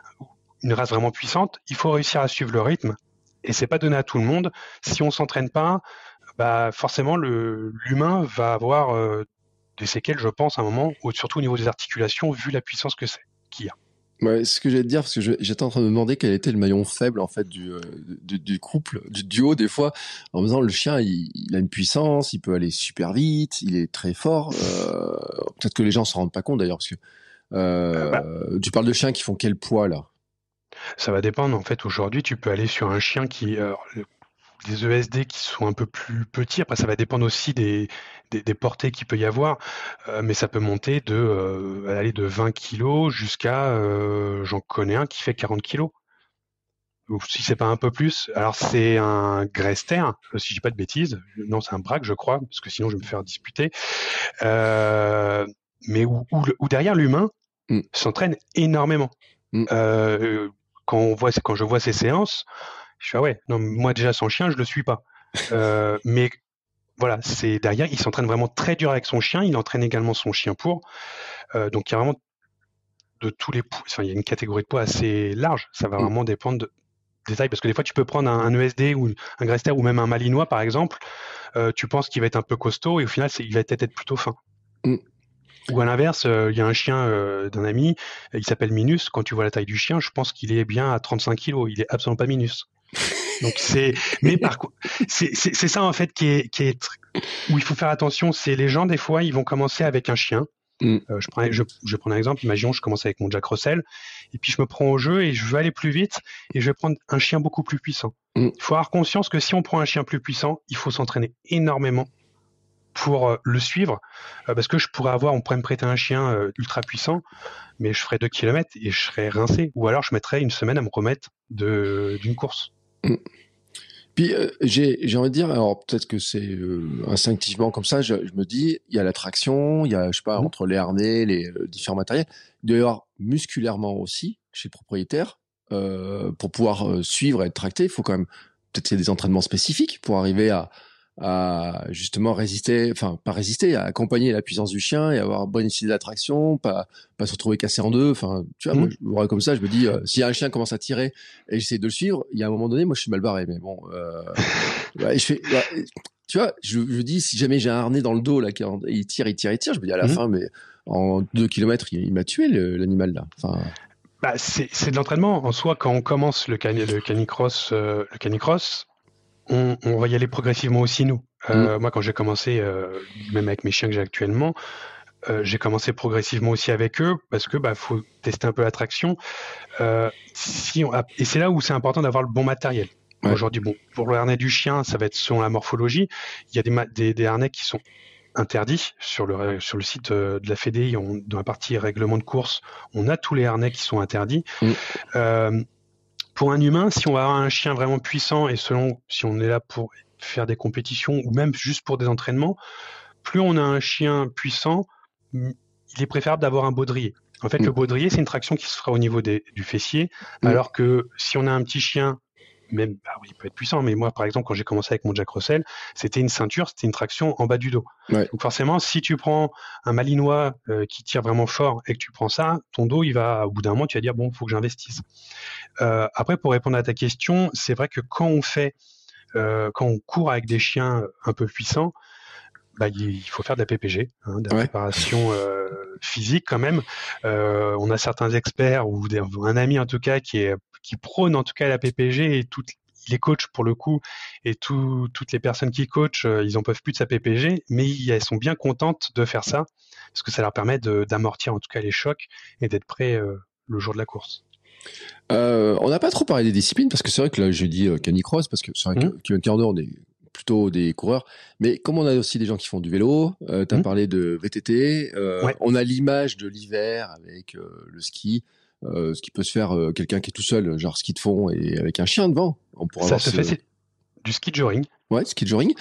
une race vraiment puissante, il faut réussir à suivre le rythme. Et c'est pas donné à tout le monde. Si on s'entraîne pas, bah forcément le, l'humain va avoir euh, des séquelles, je pense, à un moment, surtout au niveau des articulations, vu la puissance que c'est qu'il y a. Ouais, c'est ce que j'allais te dire, parce que je, j'étais en train de me demander quel était le maillon faible, en fait, du, du, du couple, du duo, des fois, en me disant, le chien, il, il a une puissance, il peut aller super vite, il est très fort, euh, peut-être que les gens s'en rendent pas compte, d'ailleurs, parce que, euh, bah, tu parles de chiens qui font quel poids, là? Ça va dépendre, en fait, aujourd'hui, tu peux aller sur un chien qui, euh, des E S D qui sont un peu plus petits. Après, ça va dépendre aussi des, des, des portées qu'il peut y avoir, euh, mais ça peut monter de, euh, aller de vingt kilos jusqu'à, euh, j'en connais un qui fait quarante kilos. Ou si c'est pas un peu plus, alors c'est un Grester, si je dis pas de bêtises. Non, c'est un braque, je crois, parce que sinon je vais me faire disputer. Euh, mais où, où, où derrière l'humain mm. s'entraîne énormément. Mm. Euh, quand on voit, quand je vois ces séances. Je fais ah ouais, non, moi déjà son chien, je le suis pas. Euh, mais voilà, c'est derrière, il s'entraîne vraiment très dur avec son chien. Il entraîne également son chien pour. Euh, donc il y a vraiment de tous les poids. Enfin, il y a une catégorie de poids assez large. Ça va vraiment dépendre de détails parce que des fois tu peux prendre un, un E S D ou un Grester ou même un Malinois par exemple. Euh, tu penses qu'il va être un peu costaud et au final, c'est, il va peut-être être plutôt fin. Mm. Ou à l'inverse, il euh, y a un chien euh, d'un ami, il s'appelle Minus. Quand tu vois la taille du chien, je pense qu'il est bien à trente-cinq kilos. Il est absolument pas Minus. Donc c'est, mais par contre, c'est, c'est, c'est ça en fait qui est, qui est, où il faut faire attention. C'est les gens des fois, ils vont commencer avec un chien. Mm. Euh, je prends, je, je prends un exemple. Imaginons, je commence avec mon Jack Russell, et puis je me prends au jeu et je veux aller plus vite et je vais prendre un chien beaucoup plus puissant. Mm. Il faut avoir conscience que si on prend un chien plus puissant, il faut s'entraîner énormément pour euh, le suivre, euh, parce que je pourrais avoir, on pourrait me prêter un chien euh, ultra puissant, mais je ferais deux kilomètres et je serais rincé, ou alors je mettrais une semaine à me remettre de, d'une course. Mmh. Puis euh, j'ai, j'ai envie de dire, alors peut-être que c'est euh, instinctivement comme ça, je, je me dis, il y a la traction, il y a, je sais pas, mmh. entre les harnais, les euh, différents matériels, il doit y avoir musculairement aussi, chez le propriétaire, euh, pour pouvoir euh, suivre et être tracté, il faut quand même, peut-être qu'il y a des entraînements spécifiques pour arriver à à justement résister, enfin pas résister, à accompagner la puissance du chien et avoir bonne idée d'attraction, pas pas se retrouver cassé en deux. Enfin, tu vois, mmh. moi je me vois comme ça, je me dis euh, si un chien commence à tirer et j'essaie de le suivre, il y a un moment donné, moi je suis mal barré, mais bon, euh, ouais, je fais, ouais, tu vois, je, je dis si jamais j'ai un harnais dans le dos là, qui il tire, il tire, il tire, je me dis à la mmh. fin, mais en deux kilomètres, il, il m'a tué le, l'animal là. Enfin. Bah, c'est, c'est de l'entraînement. En soi, quand on commence le, can- le canicross, euh, le canicross, on, on va y aller progressivement aussi, nous. Euh, mmh. Moi, quand j'ai commencé, euh, même avec mes chiens que j'ai actuellement, euh, j'ai commencé progressivement aussi avec eux parce que bah, faut tester un peu l'attraction. Euh, si on a... Et c'est là où c'est important d'avoir le bon matériel. Ouais. Aujourd'hui, bon, pour le harnais du chien, ça va être selon la morphologie. Il y a des, ma- des, des harnais qui sont interdit sur le sur le site de la Fédé, on, dans la partie règlement de course, on a tous les harnais qui sont interdits. Mmh. Euh, pour un humain, si on va avoir un chien vraiment puissant et selon si on est là pour faire des compétitions ou même juste pour des entraînements, plus on a un chien puissant, il est préférable d'avoir un baudrier. En fait, mmh. le baudrier, c'est une traction qui se fera au niveau des, du fessier, mmh. alors que si on a un petit chien, même, bah oui, il peut être puissant, mais moi, par exemple, quand j'ai commencé avec mon Jack Russell, c'était une ceinture, c'était une traction en bas du dos. Ouais. Donc forcément, si tu prends un Malinois euh, qui tire vraiment fort et que tu prends ça, ton dos, il va, au bout d'un moment, tu vas dire, bon, il faut que j'investisse. Euh, après, pour répondre à ta question, c'est vrai que quand on fait, euh, quand on court avec des chiens un peu puissants, bah, il faut faire de la P P G, hein, de la ouais. préparation euh, physique quand même. Euh, on a certains experts ou des, un ami en tout cas qui est qui prône en tout cas la P P G et toutes les coachs pour le coup et tout, toutes les personnes qui coachent, euh, ils en peuvent plus de sa P P G, mais elles sont bien contentes de faire ça parce que ça leur permet de, d'amortir en tout cas les chocs et d'être prêts euh, le jour de la course. Euh, on n'a pas trop parlé des disciplines parce que c'est vrai que là je dis euh, canicross parce que c'est vrai mmh. que Q on est plutôt des coureurs, mais comme on a aussi des gens qui font du vélo, euh, tu as mmh. parlé de V T T, euh, ouais. on a l'image de l'hiver avec euh, le ski, euh, ce qui peut se faire euh, quelqu'un qui est tout seul, genre ski de fond et avec un chien devant. On pourra ça se ce... fait, c'est du ski de joring. Ouais, ski de joring.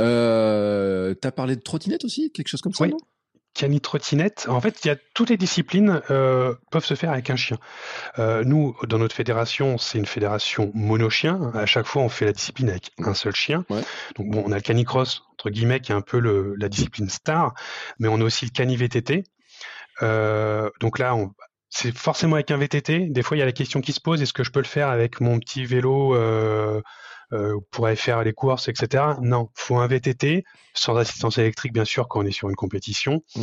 Euh, tu as parlé de trottinette aussi, quelque chose comme ça, ouais. non ? Cani-trottinette, en fait, il y a toutes les disciplines euh, peuvent se faire avec un chien. Euh, nous, dans notre fédération, c'est une fédération mono-chien. À chaque fois, on fait la discipline avec un seul chien. Ouais. Donc bon, on a le canicross entre guillemets qui est un peu le, la discipline star, mais on a aussi le cani-V T T. Euh, donc là, on, c'est forcément avec un V T T. Des fois, il y a la question qui se pose est-ce que je peux le faire avec mon petit vélo euh, Euh, pour aller faire les courses, et cetera. Non, faut un V T T, sans assistance électrique, bien sûr, quand on est sur une compétition. Mmh.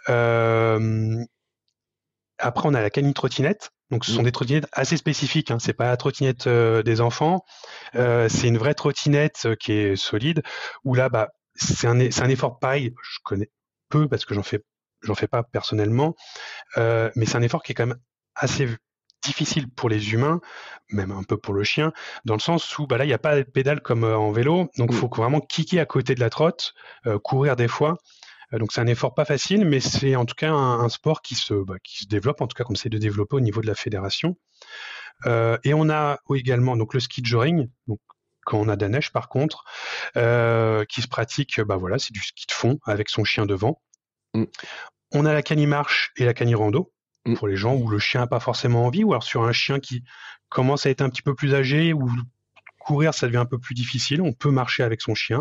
Euh, après, on a la cani-trottinette. Donc, ce mmh. sont des trottinettes assez spécifiques. Hein. C'est pas la trottinette euh, des enfants. Euh, c'est une vraie trottinette euh, qui est solide. Où là, bah, c'est un, c'est un effort pareil. Je connais peu parce que j'en fais, j'en fais pas personnellement. Euh, mais c'est un effort qui est quand même assez difficile pour les humains, même un peu pour le chien, dans le sens où bah là il n'y a pas de pédale comme euh, en vélo, donc il mmh. faut vraiment kicker à côté de la trotte, euh, courir des fois. Euh, donc c'est un effort pas facile, mais c'est en tout cas un, un sport qui se, bah, qui se développe, en tout cas comme c'est de développer au niveau de la fédération. Euh, et on a également donc le ski de joring, donc quand on a de la neige par contre, euh, qui se pratique, bah voilà, c'est du ski de fond avec son chien devant. Mmh. On a la cani-marche et la cani-rando. Pour les gens où le chien n'a pas forcément envie, ou alors sur un chien qui commence à être un petit peu plus âgé, où courir ça devient un peu plus difficile, on peut marcher avec son chien.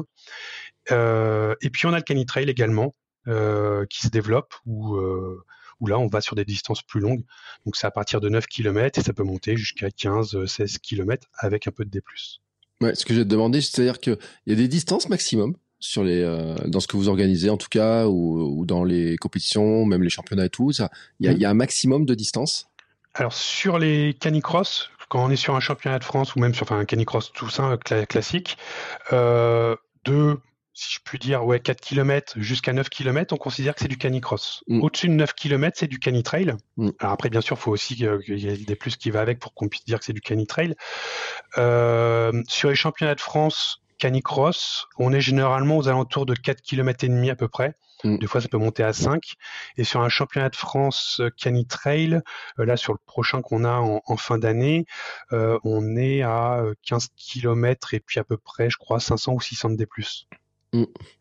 Euh, et puis on a le cani-trail également, euh, qui se développe, où, euh, où là on va sur des distances plus longues. Donc c'est à partir de neuf kilomètres et ça peut monter jusqu'à quinze à seize kilomètres avec un peu de D plus. Ouais, ce que j'ai demandé, c'est-à-dire qu'il y a des distances maximum sur les euh, dans ce que vous organisez en tout cas ou, ou dans les compétitions, même les championnats et tout, ça il y a, mmh. y a un maximum de distance. Alors sur les canicross, quand on est sur un championnat de France ou même sur enfin un canicross tout ça cl- classique, euh, de si je puis dire ouais quatre kilomètres jusqu'à neuf kilomètres, on considère que c'est du canicross. Mmh. Au-dessus de neuf kilomètres, c'est du cani-trail. Mmh. Alors après bien sûr, il faut aussi euh, qu'il y ait des plus qui va avec pour qu'on puisse dire que c'est du cani-trail. Euh, sur les championnats de France canicross, on est généralement aux alentours de quatre kilomètres et demi à peu près. Mmh. Des fois, ça peut monter à cinq. Et sur un championnat de France cani-trail, euh, là, sur le prochain qu'on a en, en fin d'année, euh, on est à quinze kilomètres et puis à peu près, je crois, cinq cents ou six cents de D plus. Mmh.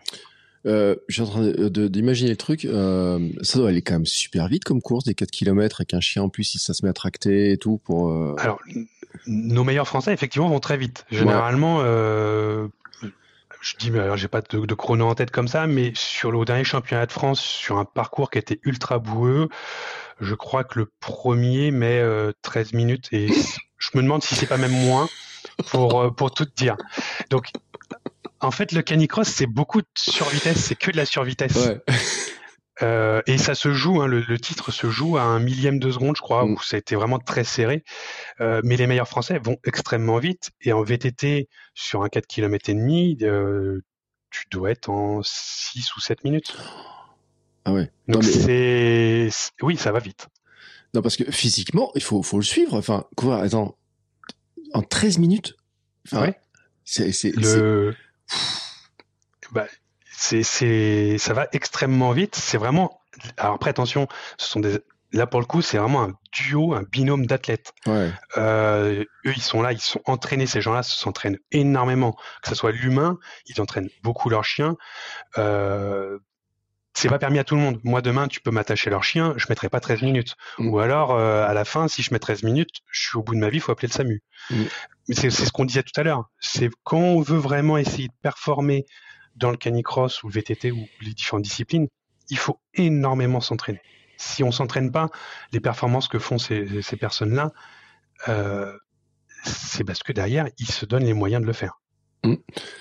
Euh, je suis en train de, de, d'imaginer le truc. Euh, ça doit aller quand même super vite comme course, des quatre kilomètres avec un chien en plus, si ça se met à tracter et tout. Pour, euh... Alors, nos meilleurs Français, effectivement, vont très vite. Généralement, ouais. euh, je dis, mais alors j'ai pas de, de chrono en tête comme ça, mais sur le dernier championnat de France, sur un parcours qui était ultra boueux, je crois que le premier met euh, treize minutes et je me demande si c'est pas même moins pour, euh, pour tout te dire. Donc, en fait, le canicross, c'est beaucoup de survitesse, c'est que de la survitesse. Ouais. Euh, et ça se joue, hein, le, le titre se joue à un millième de seconde, je crois, Mm. où ça a été vraiment très serré. Euh, mais les meilleurs Français vont extrêmement vite. Et en V T T, sur un quatre kilomètres et demi, euh, tu dois être en six ou sept minutes. Ah ouais. Donc Non, mais... c'est... c'est... Oui, ça va vite. Non, parce que physiquement, il faut, faut le suivre. Enfin, quoi, attends, en treize minutes. Enfin, Ouais. C'est, c'est, le... c'est... Bah, c'est, c'est... Ça va extrêmement vite. C'est vraiment... Alors après, attention, ce sont des... Là, pour le coup, c'est vraiment un duo, un binôme d'athlètes. Ouais. Euh, eux, ils sont là, ils sont entraînés. Ces gens-là s'entraînent énormément. Que ce soit l'humain, ils entraînent beaucoup leurs chiens. Euh, c'est pas permis à tout le monde. Moi, demain, tu peux m'attacher leur chien, je mettrai pas treize minutes. Mm. Ou alors, euh, à la fin, si je mets treize minutes, je suis au bout de ma vie, il faut appeler le SAMU. Mm. Mais c'est, c'est ce qu'on disait tout à l'heure. C'est quand on veut vraiment essayer de performer dans le canicross ou le V T T ou les différentes disciplines, il faut énormément s'entraîner. Si on s'entraîne pas, les performances que font ces, ces personnes-là, euh, c'est parce que derrière, ils se donnent les moyens de le faire. Mm.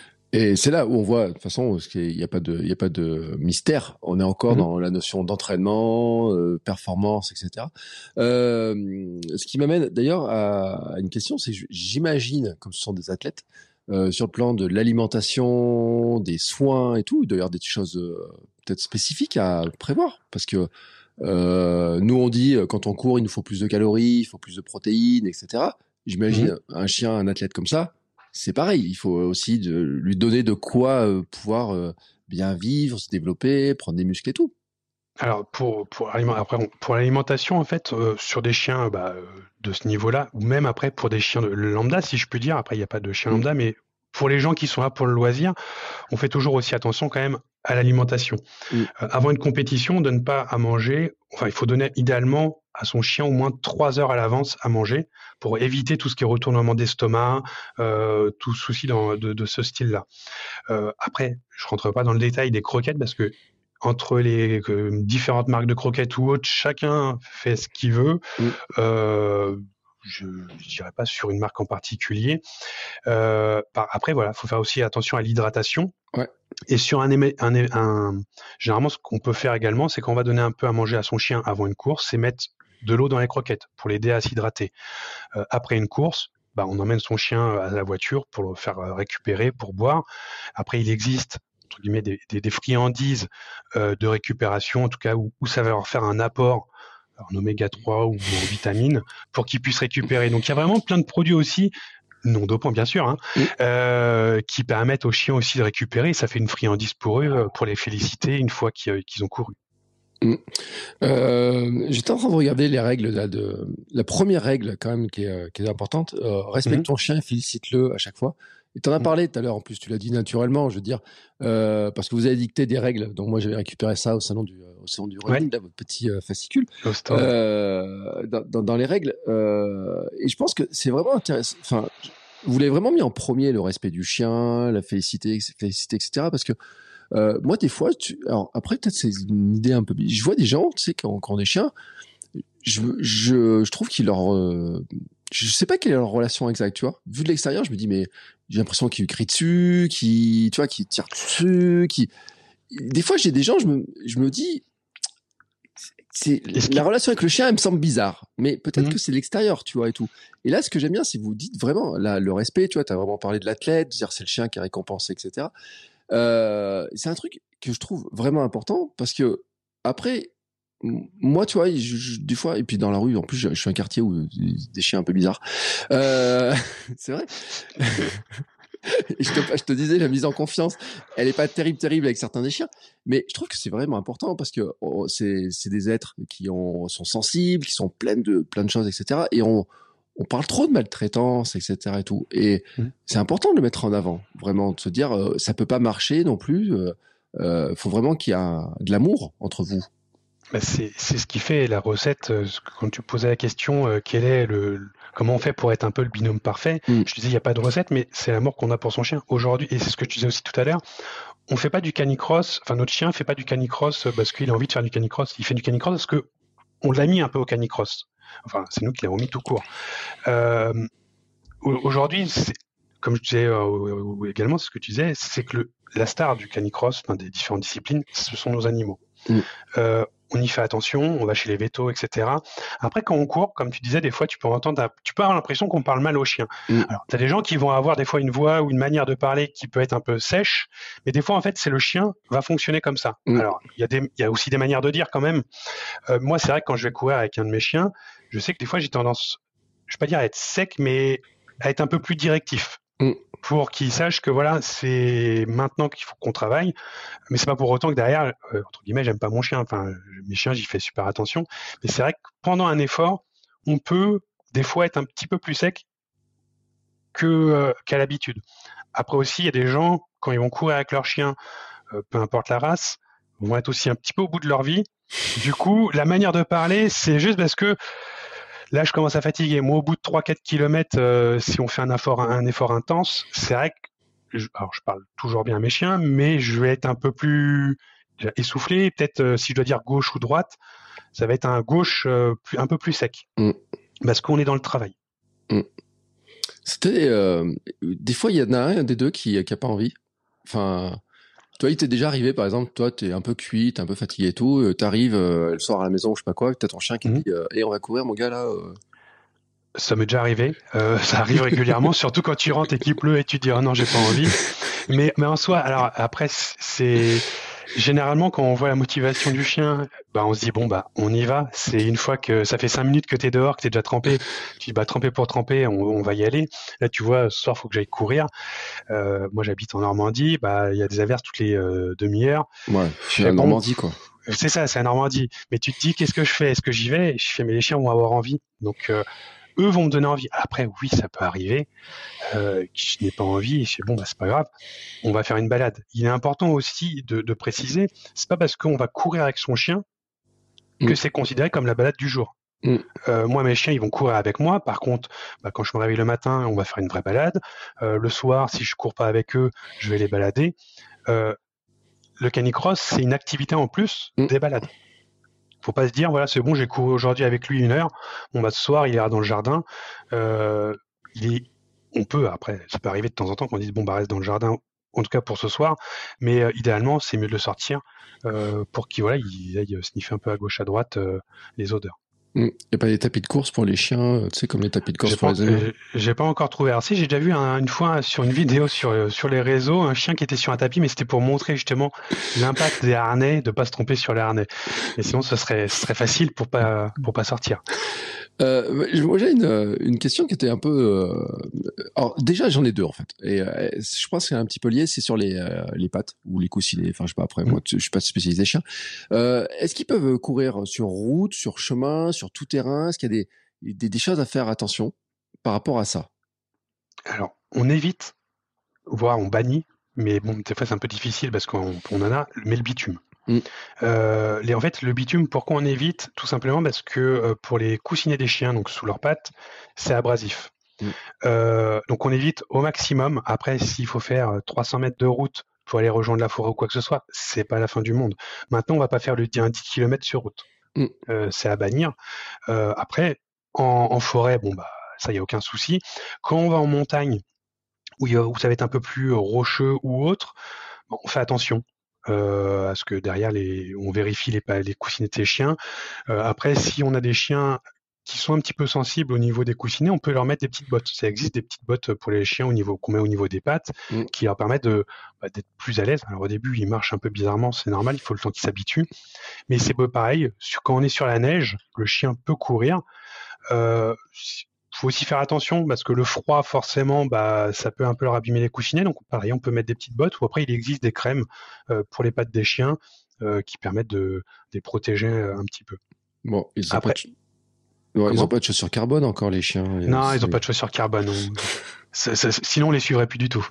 Et c'est là où on voit, de toute façon, il n'y a pas de, il y a pas de mystère. On est encore mmh. dans la notion d'entraînement, euh, performance, et cetera. Euh, ce qui m'amène d'ailleurs à, à une question, c'est que j'imagine, comme ce sont des athlètes, euh, sur le plan de l'alimentation, des soins et tout, il doit y avoir des choses euh, peut-être spécifiques à prévoir, parce que euh, nous on dit quand on court, il nous faut plus de calories, il faut plus de protéines, et cetera. J'imagine mmh. un chien, un athlète comme ça. C'est pareil, il faut aussi de, lui donner de quoi euh, pouvoir euh, bien vivre, se développer, prendre des muscles et tout. Alors pour pour, après, pour l'alimentation en fait euh, sur des chiens bah, de ce niveau-là ou même après pour des chiens de lambda si je puis dire, après il n'y a pas de chien lambda, mmh. mais pour les gens qui sont là pour le loisir, on fait toujours aussi attention quand même à l'alimentation. Mmh. Euh, avant une compétition, on ne donne pas à manger, enfin il faut donner idéalement à son chien au moins trois heures à l'avance à manger pour éviter tout ce qui est retournement d'estomac, euh, tout souci dans, de, de ce style-là. Euh, après, je rentre pas dans le détail des croquettes parce que entre les euh, différentes marques de croquettes ou autres, chacun fait ce qu'il veut. Mmh. Euh, je ne dirais pas sur une marque en particulier. Euh, par, après, voilà, il faut faire aussi attention à l'hydratation. Ouais. Et sur un, un, un, généralement, ce qu'on peut faire également, c'est qu'on va donner un peu à manger à son chien avant une course, c'est mettre de l'eau dans les croquettes pour l'aider à s'hydrater. Euh, après une course, bah, on emmène son chien à la voiture pour le faire récupérer, pour boire. Après, il existe entre guillemets des, des, des friandises euh, de récupération, en tout cas où, où ça va leur faire un apport en oméga trois ou en vitamines pour qu'ils puissent récupérer. Donc il y a vraiment plein de produits aussi, non dopants bien sûr, hein, mmh. euh, qui permettent aux chiens aussi de récupérer. Ça fait une friandise pour eux, pour les féliciter une fois qu'ils, qu'ils ont couru. Mmh. Euh, j'étais en train de regarder les règles là, de la première règle quand même qui est, qui est importante. Euh, respecte mmh. ton chien, félicite-le à chaque fois. Et tu en as parlé tout à l'heure, en plus tu l'as dit naturellement, je veux dire, euh, parce que vous avez dicté des règles. Donc moi j'avais récupéré ça au salon du, au salon du running, ouais. là, votre petit euh, fascicule, euh, dans, dans, dans les règles. Euh, et je pense que c'est vraiment intéressant. Enfin, vous l'avez vraiment mis en premier, le respect du chien, la félicité, félicité, et cetera. Parce que euh, moi des fois, tu, alors après peut-être c'est une idée un peu, je vois des gens, tu sais, quand, quand on est chien, je, je, je trouve qu'ils leur euh, je sais pas quelle est leur relation exacte, tu vois. Vu de l'extérieur, je me dis, mais j'ai l'impression qu'ils crient dessus, qu'ils, tu vois, qu'ils tirent dessus, qu'ils... Des fois, j'ai des gens, je me, je me dis, c'est, la relation avec le chien, elle me semble bizarre. Mais peut-être mmh. que c'est l'extérieur, tu vois, et tout. Et là, ce que j'aime bien, c'est que vous dites vraiment, là, le respect, tu vois, t'as vraiment parlé de l'athlète, dire c'est le chien qui est récompensé, et cetera. Euh, c'est un truc que je trouve vraiment important parce que, après, moi, tu vois, je, je, des fois, et puis dans la rue, en plus, je, je suis un quartier où des chiens un peu bizarres. Euh, c'est vrai. je, te, je te disais, la mise en confiance, elle est pas terrible, terrible avec certains des chiens, mais je trouve que c'est vraiment important parce que oh, c'est, c'est des êtres qui ont, sont sensibles, qui sont pleins de plein de choses, et cetera. Et on, on parle trop de maltraitance, et cetera. Et tout. Et mmh. c'est important de le mettre en avant, vraiment, de se dire, euh, ça peut pas marcher non plus. Euh, euh, faut vraiment qu'il y ait un, de l'amour entre vous. Bah, c'est, c'est ce qui fait la recette. euh, ce que- Quand tu posais la question, euh, quel est le, le- comment on fait pour être un peu le binôme parfait, Mm. je te disais, il n'y a pas de recette, mais c'est l'amour qu'on a pour son chien. Aujourd'hui, et c'est ce que je disais aussi tout à l'heure, on fait pas du canicross, enfin, notre chien fait pas du canicross euh, parce qu'il a envie de faire du canicross. Il fait du canicross parce que on l'a mis un peu au canicross. Enfin, c'est nous qui l'avons mis tout court. Euh, au- Aujourd'hui, c'est, comme je disais euh, également, c'est ce que tu disais, c'est que le, la star du canicross, enfin, des différentes disciplines, ce sont nos animaux. Mm. Euh, on y fait attention, on va chez les vétos, et cetera. Après, quand on court, comme tu disais, des fois, tu peux entendre, tu peux avoir l'impression qu'on parle mal aux chiens. Mm. Alors, tu as des gens qui vont avoir des fois une voix ou une manière de parler qui peut être un peu sèche, mais des fois, en fait, c'est le chien va fonctionner comme ça. Mm. Alors, il y a des, il y a aussi des manières de dire quand même. Euh, moi, c'est vrai que quand je vais courir avec un de mes chiens, je sais que des fois, j'ai tendance, je vais pas dire à être sec, mais à être un peu plus directif. Mm. Pour qu'ils sachent que voilà, c'est maintenant qu'il faut qu'on travaille, mais c'est pas pour autant que derrière, euh, entre guillemets, j'aime pas mon chien. Enfin, mes chiens, j'y fais super attention. Mais c'est vrai que pendant un effort, on peut des fois être un petit peu plus sec que euh, qu'à l'habitude. Après aussi, il y a des gens quand ils vont courir avec leur chien, euh, peu importe la race, vont être aussi un petit peu au bout de leur vie. Du coup, la manière de parler, c'est juste parce que là, je commence à fatiguer. Moi, au bout de trois quatre kilomètres, euh, si on fait un effort, un effort intense, c'est vrai que, je, alors je parle toujours bien à mes chiens, mais je vais être un peu plus essoufflé. Peut-être, euh, si je dois dire gauche ou droite, ça va être un gauche euh, plus, un peu plus sec. Mm. Parce qu'on est dans le travail. Mm. C'était... Euh, des fois, il y en a un des deux qui n'a pas envie. Enfin... Toi, il t'est déjà arrivé, par exemple, toi, t'es un peu cuit, t'es un peu fatigué et tout, euh, t'arrives euh, le soir à la maison, je sais pas quoi, t'as ton chien qui te Mhm. dit euh, hey, on va courir, mon gars, là. euh. Ça m'est déjà arrivé. Euh, ça arrive régulièrement, surtout quand tu rentres et qu'il pleut et tu te dis oh non, j'ai pas envie. Mais, mais en soi, alors après, c'est généralement quand on voit la motivation du chien, bah on se dit bon bah on y va. C'est une fois que ça fait cinq minutes que t'es dehors, que t'es déjà trempé, tu dis bah tremper pour tremper, on, on va y aller. Là tu vois, ce soir faut que j'aille courir. Euh, moi j'habite en Normandie, bah il y a des averses toutes les euh, demi-heures. Ouais, Je c'est fais la bon, Normandie, quoi. c'est ça, c'est la Normandie. Mais tu te dis qu'est-ce que je fais? Est-ce que j'y vais? Je fais mais les chiens vont avoir envie. Donc euh, eux vont me donner envie. Après oui, ça peut arriver. Euh, que je n'ai pas envie et je fais bon bah c'est pas grave, on va faire une balade. Il est important aussi de, de préciser, c'est pas parce qu'on va courir avec son chien que Mm. c'est considéré comme la balade du jour. Mm. Euh, moi mes chiens ils vont courir avec moi, par contre bah, quand je me réveille le matin on va faire une vraie balade. Euh, le soir si je cours pas avec eux je vais les balader. Euh, le canicross c'est une activité en plus Mm. des balades. Faut pas se dire voilà c'est bon j'ai couru aujourd'hui avec lui une heure, bon bah ce soir il ira dans le jardin. Euh, il est on peut, après, ça peut arriver de temps en temps qu'on dise bon bah reste dans le jardin, en tout cas pour ce soir, mais euh, idéalement c'est mieux de le sortir euh, pour qu'il voilà, il aille sniffer un peu à gauche à droite euh, les odeurs. Mm. Y a pas des tapis de course pour les chiens, euh, tu sais, comme les tapis de course J'ai pour pas, les animaux. euh, j'ai pas encore trouvé. Alors si j'ai déjà vu un- une fois sur une vidéo sur euh, sur les réseaux un chien qui était sur un tapis, mais c'était pour montrer justement l'impact des harnais, de pas se tromper sur les harnais. Et sinon ce serait ce serait facile pour pas pour pas sortir. Euh, moi, j'ai une, euh, une question qui était un peu... Euh... Alors, déjà, j'en ai deux, en fait. Et euh, je pense que c'est un petit peu lié, c'est sur les, euh, les pattes ou les coussinets. Enfin, je sais pas, après, Mm. moi, je suis pas spécialisé chien. Euh, est-ce qu'ils peuvent courir sur route, sur chemin, sur tout terrain? Est-ce qu'il y a des, des, des choses à faire attention par rapport à ça? Alors on évite, voire on bannit, mais bon des fois c'est un peu difficile parce qu'on on en a, mais le bitume. Mm. Euh, les, en fait, le bitume, pourquoi on évite? Tout simplement parce que euh, pour les coussinets des chiens, donc sous leurs pattes, c'est abrasif. Mm. Euh, donc on évite au maximum. Après, s'il faut faire euh, trois cents mètres de route pour aller rejoindre la forêt ou quoi que ce soit, c'est pas la fin du monde. Maintenant, on va pas faire le un dix kilomètres sur route. Mm. Euh, c'est à bannir. Euh, après, en, en forêt, bon bah ça y a aucun souci. Quand on va en montagne, où, il y a- où ça va être un peu plus rocheux ou autre, bon, on fait attention. Euh, à ce que derrière les, on vérifie les, pa- les coussinets de ces chiens. Euh, après, si on a des chiens qui sont un petit peu sensibles au niveau des coussinets, on peut leur mettre des petites bottes. Ça existe des petites bottes pour les chiens au niveau qu'on met au niveau des pattes, Mm. qui leur permettent de, bah, d'être plus à l'aise. Alors au début, ils marchent un peu bizarrement, c'est normal, il faut le temps qu'ils s'habituent. Mais c'est beau pareil. Sur, quand on est sur la neige, le chien peut courir. Euh, faut aussi faire attention parce que le froid, forcément, bah, ça peut un peu leur abîmer les coussinets. Donc, pareil, on peut mettre des petites bottes ou après, il existe des crèmes euh, pour les pattes des chiens euh, qui permettent de, de les protéger euh, un petit peu. Bon, ils sont Après, pas... Ouais, ils n'ont pas de chaussures carbone encore, les chiens. Non, ils n'ont pas de chaussures carbone. ça, ça, sinon, on les suivrait plus du tout.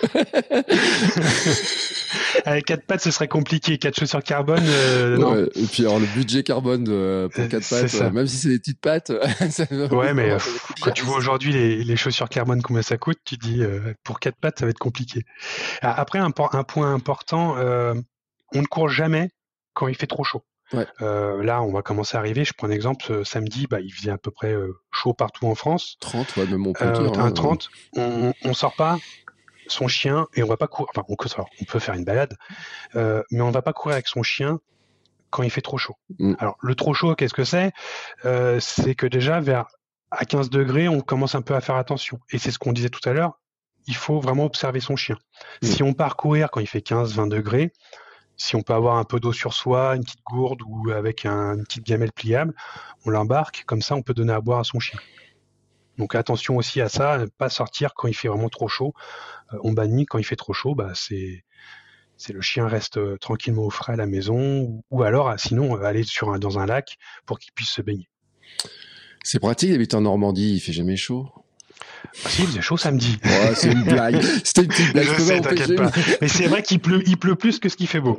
Avec quatre pattes, ce serait compliqué. Quatre chaussures carbone, euh, non. Ouais, et puis alors le budget carbone de, pour quatre pattes, euh, même si c'est des petites pattes. ça ouais, mais euh, quand tu vois aujourd'hui les, les chaussures carbone combien ça coûte, tu te dis euh, pour quatre pattes, ça va être compliqué. Après, un, un point important, euh, on ne court jamais quand il fait trop chaud. Ouais. Euh, là, on va commencer à arriver. Je prends un exemple. Euh, samedi, bah, il faisait à peu près euh, chaud partout en France. trente, ouais, même on peut euh, dire. Un hein, trente. On, on sort pas son chien et on va pas courir. Enfin, on peut, on peut faire une balade, euh, mais on va pas courir avec son chien quand il fait trop chaud. Mm. Alors, le trop chaud, qu'est-ce que c'est euh, C'est que déjà, vers à quinze degrés, on commence un peu à faire attention. Et c'est ce qu'on disait tout à l'heure. Il faut vraiment observer son chien. Mm. Si on part courir quand il fait quinze, vingt degrés, si on peut avoir un peu d'eau sur soi, une petite gourde ou avec un, une petite gamelle pliable, on l'embarque, comme ça on peut donner à boire à son chien. Donc attention aussi à ça, ne pas sortir quand il fait vraiment trop chaud. Euh, on bannit quand il fait trop chaud, bah c'est, c'est le chien reste euh, tranquillement au frais à la maison, ou, ou alors sinon aller sur un, dans un lac pour qu'il puisse se baigner. C'est pratique d'habiter en Normandie, il fait jamais chaud. Ah si, il faisait chaud samedi. Ouais, c'est une blague. C'était une petite blague. Je sais, t'inquiète pas. Mais c'est vrai qu'il pleut, il pleut plus que ce qu'il fait beau.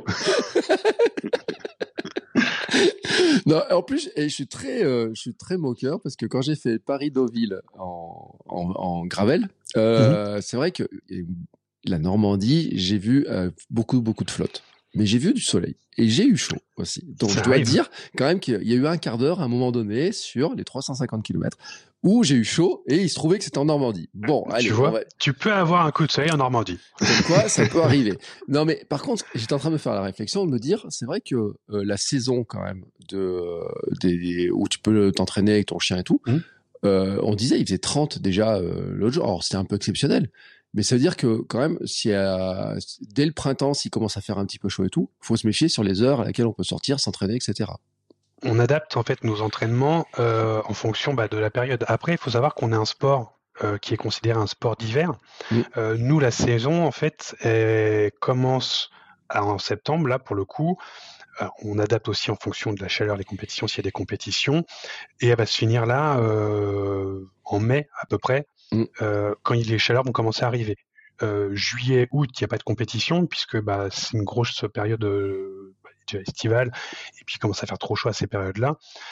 Non, en plus, et je suis très, euh, je suis très moqueur parce que quand j'ai fait Paris-Deauville en, en, en gravel, euh, mm-hmm. c'est vrai que la Normandie, j'ai vu euh, beaucoup, beaucoup de flotte. Mais j'ai vu du soleil et j'ai eu chaud aussi. Donc ça je dois arrive. dire quand même qu'il y a eu un quart d'heure à un moment donné sur les trois cent cinquante kilomètres où j'ai eu chaud et il se trouvait que c'était en Normandie. Bon, tu allez, vois, va... tu peux avoir un coup de soleil en Normandie. Comme quoi, ça peut arriver. Non, mais par contre, j'étais en train de me faire la réflexion de me dire, c'est vrai que euh, la saison quand même de euh, des, où tu peux t'entraîner avec ton chien et tout, mmh. euh, on disait il faisait trente déjà euh, l'autre jour. Alors c'était un peu exceptionnel. Mais ça veut dire que quand même, si à, dès le printemps, s'il commence à faire un petit peu chaud et tout, faut se méfier sur les heures à laquelle on peut sortir, s'entraîner, et cetera. On adapte en fait nos entraînements euh, en fonction bah, de la période. Après, il faut savoir qu'on est un sport euh, qui est considéré un sport d'hiver. Mmh. Euh, nous, la saison en fait elle commence à, en septembre. Là, pour le coup, euh, on adapte aussi en fonction de la chaleur des compétitions s'il y a des compétitions, et elle va se finir là euh, en mai à peu près. Mmh. Euh, quand les chaleurs vont commencer à arriver. Euh, juillet, août, il n'y a pas de compétition puisque bah, c'est une grosse période euh, estivale et puis il commence à faire trop chaud à ces périodes-là.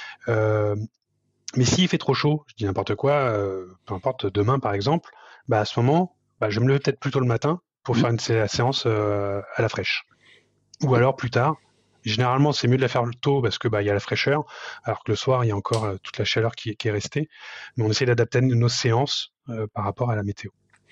Euh, mais s'il fait trop chaud, je dis n'importe quoi, euh, peu importe, demain par exemple, bah, à ce moment, bah, je me lève peut-être plus tôt le matin pour mmh. faire une sé- la séance euh, à la fraîche. Ou alors plus tard. Généralement, c'est mieux de la faire tôt parce que bah il y a la fraîcheur, alors que le soir il y a encore euh, toute la chaleur qui, qui est restée. Mais on essaie d'adapter nos séances euh, par rapport à la météo.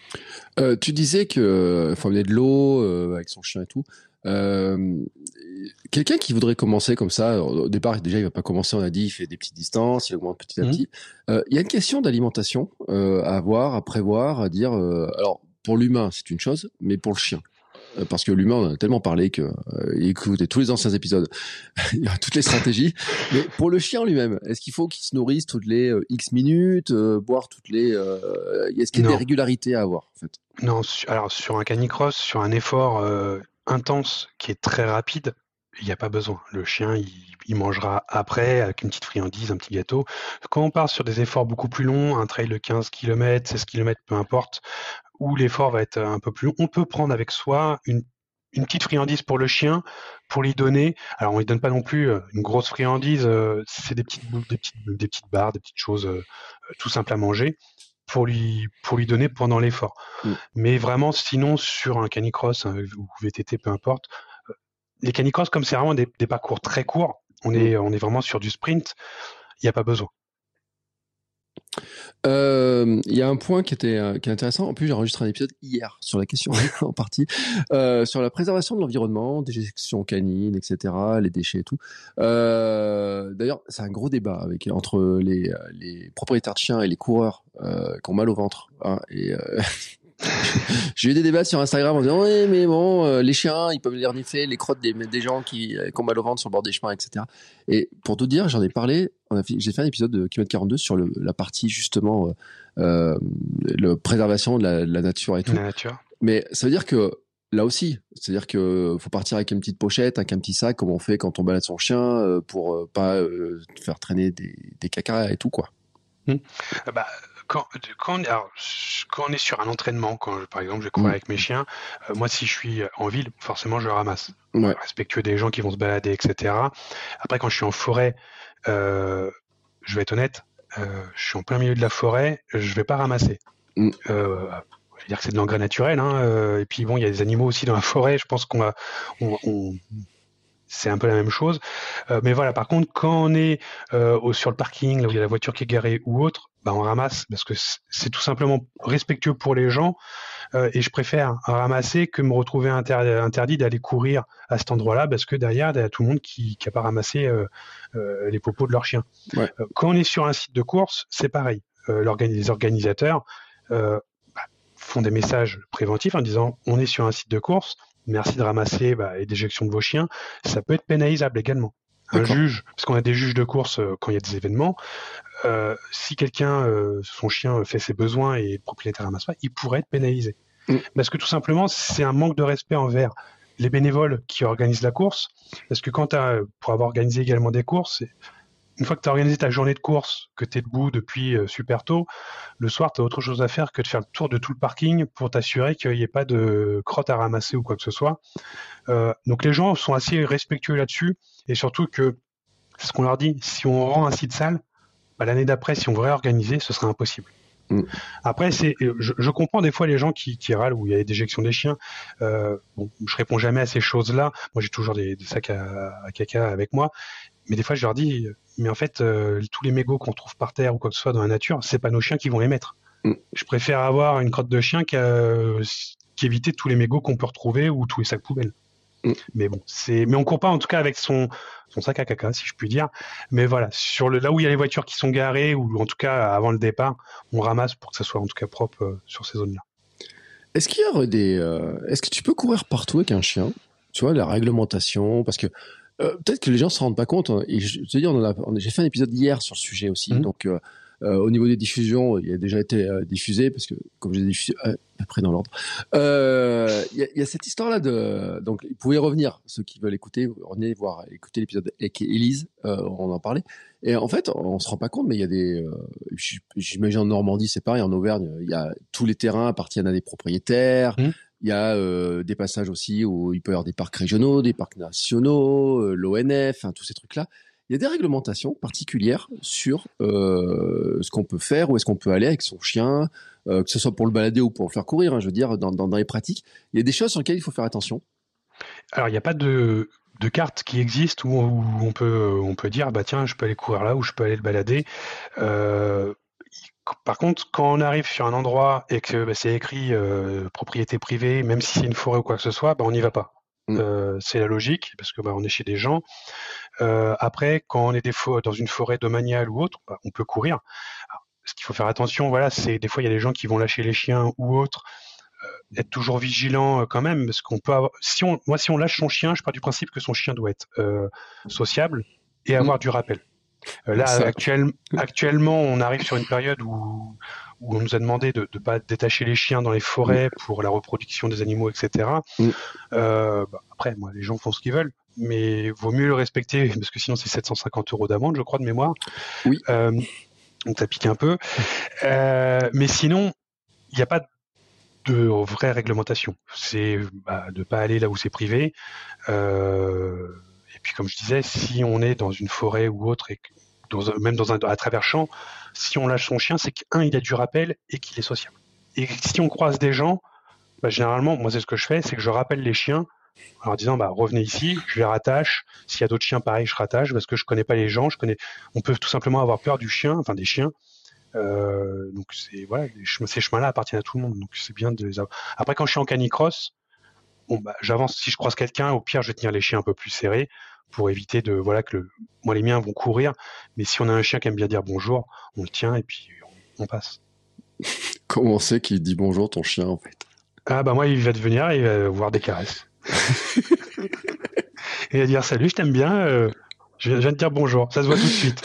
Euh, tu disais que faut amener de l'eau euh, avec son chien et tout. Euh, quelqu'un qui voudrait commencer comme ça, au départ déjà il va pas commencer, on a dit, il fait des petites distances, il augmente petit à petit. Il mmh. euh, y a une question d'alimentation euh, à avoir, à prévoir, à dire. Euh, alors pour l'humain c'est une chose, mais pour le chien. Parce que l'humain, on en a tellement parlé que euh, écoutez tous les anciens épisodes, il y a toutes les stratégies. Mais pour le chien lui-même, est-ce qu'il faut qu'il se nourrisse toutes les euh, X minutes, euh, boire toutes les, euh, est-ce qu'il y a non. des régularités à avoir en fait? Non, alors sur un canicross, sur un effort euh, intense qui est très rapide, il n'y a pas besoin. Le chien, il, il mangera après avec une petite friandise, un petit gâteau. Quand on part sur des efforts beaucoup plus longs, un trail de quinze kilomètres, seize kilomètres, peu importe, où l'effort va être un peu plus long, on peut prendre avec soi une, une petite friandise pour le chien, pour lui donner. Alors on lui donne pas non plus une grosse friandise, euh, c'est des petites, des petites, des petites barres, des petites choses euh, tout simples à manger pour lui, pour lui donner pendant l'effort. Mmh. Mais vraiment, sinon sur un canicross hein, ou V T T, peu importe, euh, les canicross comme c'est vraiment des, des parcours très courts, on mmh. est, on est vraiment sur du sprint, il n'y a pas besoin. Il euh, y a un point qui était euh, qui est intéressant. En plus, j'ai enregistré un épisode hier sur la question en partie euh, sur la préservation de l'environnement, des gestions canines, et cetera, les déchets et tout. Euh, d'ailleurs, c'est un gros débat avec entre les les propriétaires de chiens et les coureurs euh, qui ont mal au ventre. Hein, et euh, j'ai eu des débats sur Instagram en disant oui mais bon euh, les chiens ils peuvent les renifler les crottes des, des gens qui, qui ont mal au ventre sur le bord des chemins, etc. Et pour tout dire, j'en ai parlé, on a fait, j'ai fait un épisode de kilomètre quarante-deux sur le, la partie justement euh, euh, la préservation de la, de la nature et tout. La nature. Mais ça veut dire que là aussi, c'est-à-dire que faut partir avec une petite pochette, avec un petit sac, comme on fait quand on balade son chien, euh, pour euh, pas euh, faire traîner des, des cacas et tout, quoi. Mmh. Bah, quand, quand, on, alors, quand on est sur un entraînement, quand par exemple je cours mmh. avec mes chiens, euh, moi si je suis en ville, forcément je ramasse. Ouais. Respectueux des gens qui vont se balader, et cetera. Après, quand je suis en forêt, euh, je vais être honnête, euh, je suis en plein milieu de la forêt, je vais pas ramasser. Mmh. Euh, je veux dire que c'est de l'engrais naturel, hein, euh, et puis bon, il y a des animaux aussi dans la forêt, je pense qu'on va... On, on, c'est un peu la même chose. Euh, mais voilà, par contre, quand on est euh, au, sur le parking, là où il y a la voiture qui est garée ou autre, bah, on ramasse parce que c'est tout simplement respectueux pour les gens euh, et je préfère ramasser que me retrouver inter interdit d'aller courir à cet endroit-là parce que derrière, il y a tout le monde qui n'a pas ramassé euh, euh, les popos de leur chien. Ouais. Euh, quand on est sur un site de course, c'est pareil. Euh, l'organi les organisateurs euh, bah, font des messages préventifs en disant on est sur un site de course, merci de ramasser bah, et d'éjection de vos chiens. Ça peut être pénalisable également. Un juge, parce qu'on a des juges de course euh, quand il y a des événements, euh, si quelqu'un, euh, son chien fait ses besoins et le propriétaire ramasse pas, il pourrait être pénalisé. Mm. Parce que tout simplement, c'est un manque de respect envers les bénévoles qui organisent la course. Parce que quand tu as, pour avoir organisé également des courses, une fois que tu as organisé ta journée de course, que tu es debout depuis euh, super tôt, le soir, tu as autre chose à faire que de faire le tour de tout le parking pour t'assurer qu'il n'y ait pas de crottes à ramasser ou quoi que ce soit. Euh, donc les gens sont assez respectueux là-dessus, et surtout que, c'est ce qu'on leur dit, si on rend un site sale, bah, l'année d'après, si on veut réorganiser, ce sera impossible. Mmh. Après, c'est, je, je comprends des fois les gens qui, qui râlent où il y a des déjections des chiens. Euh, bon, je réponds jamais à ces choses-là. Moi, j'ai toujours des, des sacs à, à caca avec moi. Mais des fois, je leur dis, mais en fait, euh, tous les mégots qu'on trouve par terre ou quoi que ce soit dans la nature, c'est pas nos chiens qui vont les mettre. Mmh. Je préfère avoir une crotte de chien qu'éviter tous les mégots qu'on peut retrouver ou tous les sacs poubelles. Mmh. Mais bon, c'est, mais on court pas en tout cas avec son, son sac à caca, si je puis dire. Mais voilà, sur le, là où il y a les voitures qui sont garées ou en tout cas avant le départ, on ramasse pour que ça soit en tout cas propre euh, sur ces zones-là. Est-ce qu'il y a des, euh, est-ce que tu peux courir partout avec un chien? Tu vois, la réglementation, parce que Euh, peut-être que les gens se rendent pas compte. Hein, et je te dis, on en a, on, j'ai fait un épisode hier sur le sujet aussi. Mmh. Donc, euh, euh, au niveau des diffusions, il a déjà été euh, diffusé parce que, comme j'ai diffusé, euh, après dans l'ordre, il euh, y, a, y a cette histoire-là de. Donc, vous pouvez revenir, ceux qui veulent écouter, revenez voir, écouter l'épisode avec Élise. Euh, on en parlait. Et en fait, on se rend pas compte, mais il y a des. Euh, j'imagine en Normandie, c'est pareil. En Auvergne, il y a tous les terrains appartiennent à des propriétaires. Mmh. Il y a euh, des passages aussi où il peut y avoir des parcs régionaux, des parcs nationaux, euh, l'O N F, hein, tous ces trucs-là. Il y a des réglementations particulières sur euh, ce qu'on peut faire, où est-ce qu'on peut aller avec son chien, euh, que ce soit pour le balader ou pour le faire courir, hein, je veux dire, dans, dans, dans les pratiques. Il y a des choses sur lesquelles il faut faire attention. Alors, il n'y a pas de, de carte qui existe où on, où on, peut, on peut dire, bah tiens, je peux aller courir là ou je peux aller le balader. Euh, Par contre, quand on arrive sur un endroit et que bah, c'est écrit euh, propriété privée, même si c'est une forêt ou quoi que ce soit, bah, on n'y va pas. Mmh. Euh, c'est la logique, parce que bah, on est chez des gens. Euh, après, quand on est des fois dans une forêt domaniale ou autre, bah, on peut courir. Alors, ce qu'il faut faire attention, voilà, c'est des fois il y a des gens qui vont lâcher les chiens ou autres. Euh, être toujours vigilant euh, quand même, parce qu'on peut avoir. Si on, moi, si on lâche son chien, je pars du principe que son chien doit être euh, sociable et avoir mmh. du rappel. Euh, là, actuel, actuellement, on arrive sur une période où, où on nous a demandé de ne pas détacher les chiens dans les forêts mmh. pour la reproduction des animaux, et cetera. Mmh. Euh, bah, après, moi, les gens font ce qu'ils veulent, mais vaut mieux le respecter, parce que sinon, c'est sept cent cinquante euros d'amende, je crois, de mémoire. Oui. Euh, donc, ça pique un peu. Euh, mais sinon, il n'y a pas de vraie réglementation. C'est bah, de ne pas aller là où c'est privé. Euh, Et puis, comme je disais, si on est dans une forêt ou autre, et que dans un, même dans un, à travers champ, si on lâche son chien, c'est qu'un, il a du rappel et qu'il est sociable. Et si on croise des gens, bah, généralement, moi, c'est ce que je fais, c'est que je rappelle les chiens en leur disant, bah, revenez ici, je les rattache. S'il y a d'autres chiens pareils, je rattache parce que je connais pas les gens. Je connais. On peut tout simplement avoir peur du chien, enfin des chiens. Euh, donc c'est voilà, les chemins, ces chemins-là appartiennent à tout le monde. Donc c'est bien de les avoir. Après, quand je suis en canicross, bon, bah, j'avance. Si je croise quelqu'un, au pire, je vais tenir les chiens un peu plus serrés pour éviter de, voilà, que le, moi, les miens vont courir. Mais si on a un chien qui aime bien dire bonjour, on le tient et puis on, on passe. Comment on sait qu'il dit bonjour, ton chien, en fait? Ah, bah, moi, il va te venir et il va voir des caresses. Et il va dire salut, je t'aime bien, euh, je viens de dire bonjour. Ça se voit tout de suite.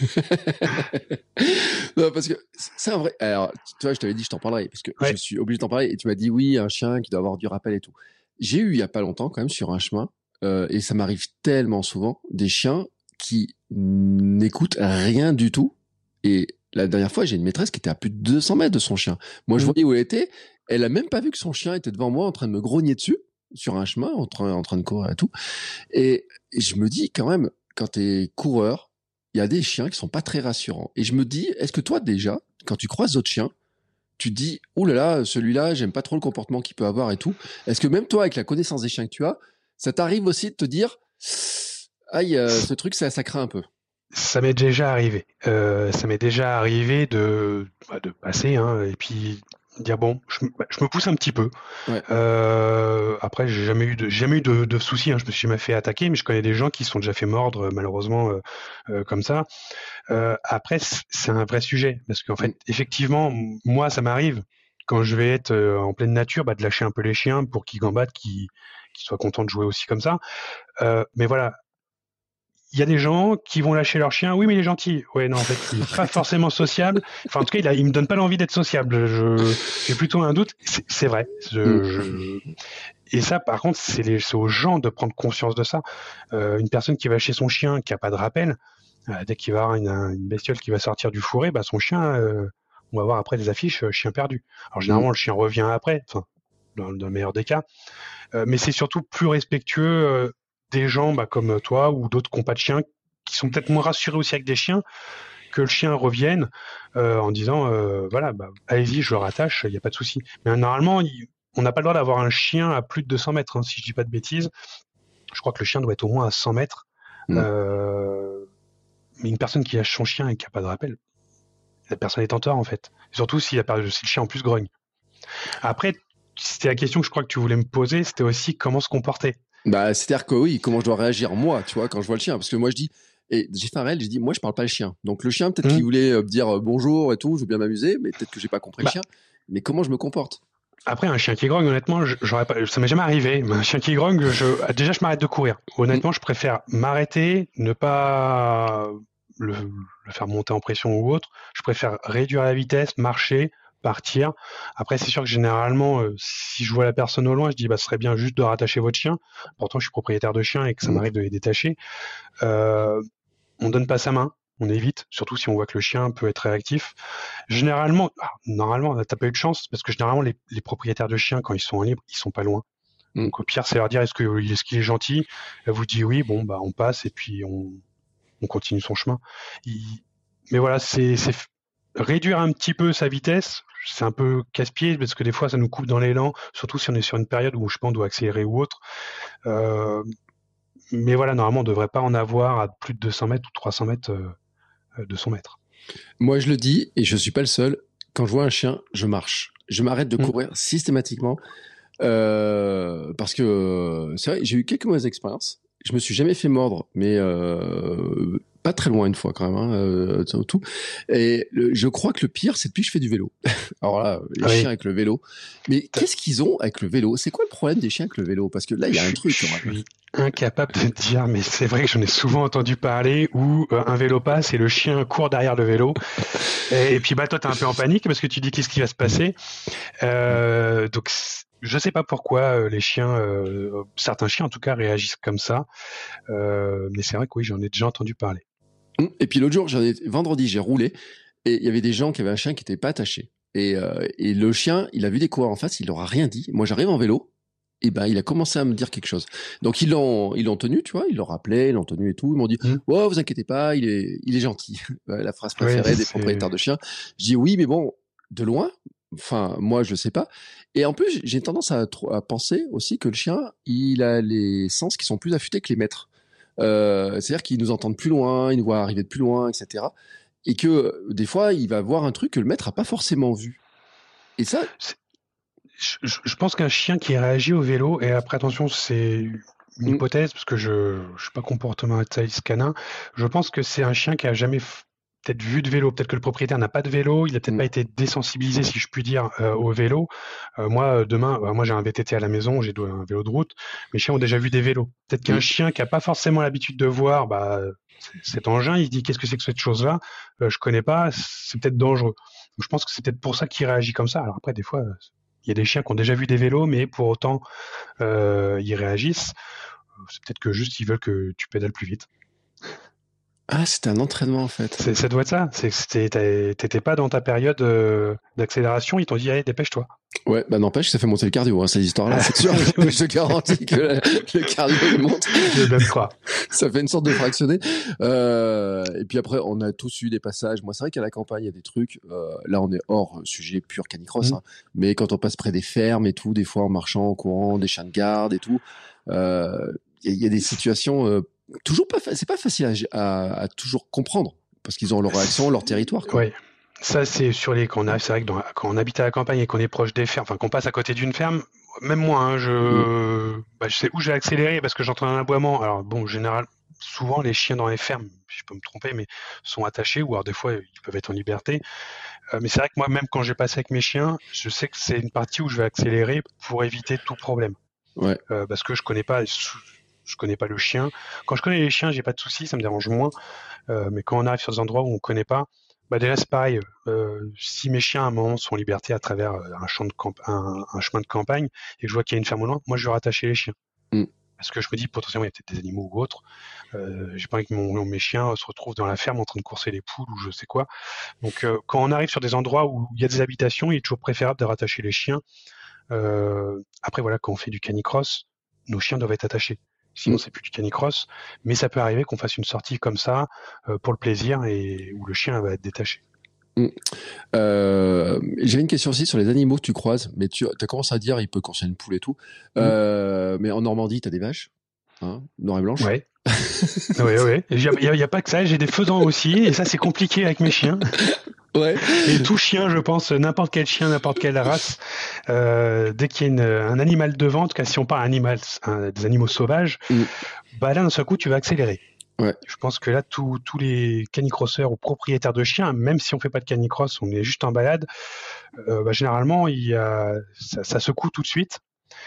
Non, parce que c'est un vrai. Alors, tu vois, je t'avais dit, je t'en parlerai, parce que ouais. je suis obligé de t'en parler et tu m'as dit oui, un chien qui doit avoir du rappel et tout. j'ai eu il y a pas longtemps quand même sur un chemin, euh, et ça m'arrive tellement souvent, des chiens qui n'écoutent rien du tout. Et la dernière fois, j'ai une maîtresse qui était à plus de deux cents mètres de son chien. Moi, je Mmh. voyais où elle était. Elle a même pas vu que son chien était devant moi en train de me grogner dessus sur un chemin, en train, en train de courir et tout. Et, et je me dis quand même, quand t'es coureur, il y a des chiens qui sont pas très rassurants. Et je me dis, est-ce que toi déjà, quand tu croises d'autres chiens, tu te dis, ouh là là, celui-là, j'aime pas trop le comportement qu'il peut avoir et tout. Est-ce que même toi, avec la connaissance des chiens que tu as, ça t'arrive aussi de te dire, aïe, euh, ce truc, ça, ça craint un peu. Ça m'est déjà arrivé. Euh, ça m'est déjà arrivé de, bah, de passer, hein, et puis dire bon, je, me- bah, je me pousse un petit peu. Ouais. Euh, après, j'ai jamais eu de, j'ai jamais eu de, de soucis. Hein, je me suis jamais fait attaquer, mais je connais des gens qui se sont déjà fait mordre, euh, malheureusement, euh, euh, comme ça. Euh, après, c- c'est un vrai sujet parce qu'en fait, Mm. effectivement, m- moi, ça m'arrive quand je vais être euh, en pleine nature, bah, de lâcher un peu les chiens pour qu'ils gambadent, qu'ils qu'ils soient contents de jouer aussi comme ça. Euh, mais voilà, il y a des gens qui vont lâcher leur chien. Oui, mais il est gentil. Ouais, non, en fait, il est pas forcément sociable. Enfin, en tout cas, il, a, il me donne pas l'envie d'être sociable. Je, j'ai plutôt un doute. C'est, c'est vrai. Je, Mm. je... Et ça, par contre, c'est, les, c'est aux gens de prendre conscience de ça. Euh, une personne qui va chez son chien, qui a pas de rappel, euh, dès qu'il va avoir une, une bestiole qui va sortir du fourré, bah, son chien, euh, on va voir après des affiches, euh, chien perdu. Alors, généralement, Mm. le chien revient après, enfin, dans, dans le meilleur des cas. Euh, mais c'est surtout plus respectueux euh, des gens bah, comme toi ou d'autres qui n'ont pas de chiens, qui sont peut-être moins rassurés aussi avec des chiens, que le chien revienne euh, en disant euh, voilà, bah, allez-y, je le rattache, il n'y a pas de souci. Mais euh, normalement, il, on n'a pas le droit d'avoir un chien à plus de deux cents mètres, hein, si je dis pas de bêtises. Je crois que le chien doit être au moins à cent mètres. Mm. Euh, mais une personne qui lâche son chien et qui n'a pas de rappel, la personne est en tort en fait. Surtout si, la, si le chien en plus grogne. Après, c'était la question que je crois que tu voulais me poser, c'était aussi comment se comporter. Bah, c'est-à-dire que oui, comment je dois réagir moi, tu vois, quand je vois le chien. Parce que moi, je dis, et j'ai fait un réel, j'ai dit, moi, je parle pas le chien. Donc, le chien, peut-être Mmh. qu'il voulait euh, me dire euh, bonjour et tout, je veux bien m'amuser, mais peut-être que j'ai pas compris Bah, le chien. Mais comment je me comporte? Après, un chien qui grogne, honnêtement, je- j'aurais pas, ça m'est jamais arrivé. Mais un chien qui grogne, je, déjà, je m'arrête de courir. Honnêtement, je préfère m'arrêter, ne pas le, le faire monter en pression ou autre. Je préfère réduire la vitesse, marcher, partir. Après, c'est sûr que généralement, euh, si je vois la personne au loin, je dis, bah, ce serait bien juste de rattacher votre chien. Pourtant, je suis propriétaire de chien et que ça Mm. m'arrive de les détacher. Euh, on donne pas sa main. On évite, surtout si on voit que le chien peut être réactif. Généralement, ah, normalement, t'as pas eu de chance, parce que généralement, les, les propriétaires de chiens, quand ils sont en libre, ils sont pas loin. Mm. Donc au pire, c'est leur dire est-ce que est-ce qu'il est gentil. Elle vous dit oui, bon bah on passe et puis on, on continue son chemin. Il- Mais voilà, c'est c'est f- réduire un petit peu sa vitesse. C'est un peu casse-pied parce que des fois ça nous coupe dans l'élan, surtout si on est sur une période où je pense on doit accélérer ou autre. Euh, mais voilà, normalement on devrait pas en avoir à plus de deux cents mètres ou trois cents mètres euh, de son mètre. Moi, je le dis, et je suis pas le seul, quand je vois un chien, je marche. Je m'arrête de Mm. courir systématiquement. Euh, parce que euh, c'est vrai, j'ai eu quelques mauvaises expériences. Je me suis jamais fait mordre, mais euh, pas très loin une fois quand même, hein, euh, tout, tout. Et le, je crois que le pire, c'est depuis que je fais du vélo. Alors là, les Ah oui. chiens avec le vélo. Mais qu'est-ce qu'ils ont avec le vélo? C'est quoi le problème des chiens avec le vélo? Parce que là, il y a un Je- truc. Je quand même. suis incapable de te dire, mais c'est vrai que j'en ai souvent entendu parler où euh, un vélo passe et le chien court derrière le vélo. Et, et puis bah toi t'es un peu en panique parce que tu dis qu'est-ce qui va se passer. Euh, donc c- je sais pas pourquoi euh, les chiens, euh, certains chiens en tout cas réagissent comme ça. Euh, mais c'est vrai que oui, j'en ai déjà entendu parler. Et puis l'autre jour, j'en ai, vendredi, j'ai roulé et il y avait des gens qui avaient un chien qui n'était pas attaché. Et, euh, et le chien, il a vu des coureurs en face, il leur a rien dit. Moi, j'arrive en vélo, et ben il a commencé à me dire quelque chose. Donc ils l'ont, ils l'ont tenu, tu vois, ils l'ont rappelé, ils l'ont tenu et tout. Ils m'ont dit, Mm. oh, vous inquiétez pas, il est, il est gentil. Ouais, la phrase préférée Oui, des c'est- propriétaires de chiens. Je dis oui, mais bon, de loin. Enfin, moi, je sais pas. Et en plus, j'ai tendance à, tro- à penser aussi que le chien, il a les sens qui sont plus affûtés que les maîtres. Euh, c'est-à-dire qu'ils nous entendent plus loin, ils nous voient arriver de plus loin, et cetera. Et que euh, des fois, il va voir un truc que le maître a pas forcément vu. Et ça, Je, je- je pense qu'un chien qui réagit au vélo, et après attention, c'est une Mm. hypothèse parce que je je suis pas comportementaliste canin. Je pense que c'est un chien qui a jamais f- peut-être vu de vélo. Peut-être que le propriétaire n'a pas de vélo, il a peut-être Mm. pas été désensibilisé, si je puis dire, euh, au vélo. Euh, moi, euh, demain, euh, moi j'ai un V T T à la maison, j'ai de- un vélo de route. Mes chiens ont déjà vu des vélos. Peut-être qu'un Mm. chien qui a pas forcément l'habitude de voir, bah c- cet engin, il se dit qu'est-ce que c'est que cette chose-là? Euh, je connais pas, c'est peut-être dangereux. Donc, je pense que c'est peut-être pour ça qu'il réagit comme ça. Alors après, des fois, Il y a des chiens qui ont déjà vu des vélos, mais pour autant, euh, ils réagissent. C'est peut-être que juste ils veulent que tu pédales plus vite. Ah, c'était un entraînement en fait. C'est, ça doit être ça. C'est que c'était, t'étais pas dans ta période euh, d'accélération, ils t'ont dit allez, dépêche-toi. Ouais, bah n'empêche, ça fait monter le cardio, hein, cette histoire-là, c'est sûr. Je te garantis que le, le cardio il monte. Je veux bien te croire. Ça fait une sorte de fractionné. Euh, et puis après, on a tous eu des passages. Moi, c'est vrai qu'à la campagne, il y a des trucs. Euh, là, on est hors sujet pur canicross. Mmh. Hein, mais quand on passe près des fermes et tout, des fois en marchant, en courant, des chiens de garde et tout, il euh, y, y a des situations euh, toujours pas. Fa- c'est pas facile à, à, à toujours comprendre parce qu'ils ont leur réaction, leur territoire. Quoi. Ouais. Ça, c'est sur les quand on a, c'est vrai que dans, quand on habite à la campagne et qu'on est proche des fermes, enfin qu'on passe à côté d'une ferme, même moi, hein, je, mmh. bah, je sais où je vais accélérer parce que j'entends un aboiement. Alors bon, en général, souvent les chiens dans les fermes, je peux me tromper, mais sont attachés ou alors des fois ils peuvent être en liberté. Euh, mais c'est vrai que moi, même quand j'ai passé avec mes chiens, je sais que c'est une partie où je vais accélérer pour éviter tout problème. Ouais. Euh, parce que je connais pas, je connais pas le chien. Quand je connais les chiens, j'ai pas de soucis, ça me dérange moins. Euh, mais quand on arrive sur des endroits où on connaît pas, bah déjà c'est pareil. Euh, si mes chiens à un moment sont en liberté à travers un champ de camp- un, un chemin de campagne et que je vois qu'il y a une ferme au loin, moi je vais rattacher les chiens. Mm. Parce que je me dis potentiellement il y a peut-être des animaux ou autres. Euh, j'ai pas envie que mon, mes chiens se retrouvent dans la ferme en train de courser les poules ou je sais quoi. Donc euh, quand on arrive sur des endroits où il y a des habitations, il est toujours préférable de rattacher les chiens. Euh, après voilà, quand on fait du canicross, nos chiens doivent être attachés. Sinon, c'est plus du canicross. Mais ça peut arriver qu'on fasse une sortie comme ça euh, pour le plaisir et où le chien va être détaché. Mmh. Euh, J'avais une question aussi sur les animaux que tu croises, mais tu as commencé à dire il peut courser une poule et tout. Mmh. Euh, mais en Normandie, tu as des vaches, hein, noires et blanches. Ouais. oui, oui. Il n'y a, a, a pas que ça. J'ai des faisans aussi, et ça, c'est compliqué avec mes chiens. Ouais. Et tout chien, je pense, n'importe quel chien, n'importe quelle race, euh, dès qu'il y a une, un animal devant, en tout cas, si on parle animal, un, des animaux sauvages, mmh. bah là, d'un seul coup, tu vas accélérer. Ouais. Je pense que là, tous les canicrosseurs ou propriétaires de chiens, même si on fait pas de canicross, on est juste en balade, euh, bah, généralement, il y a, ça, ça secoue tout de suite.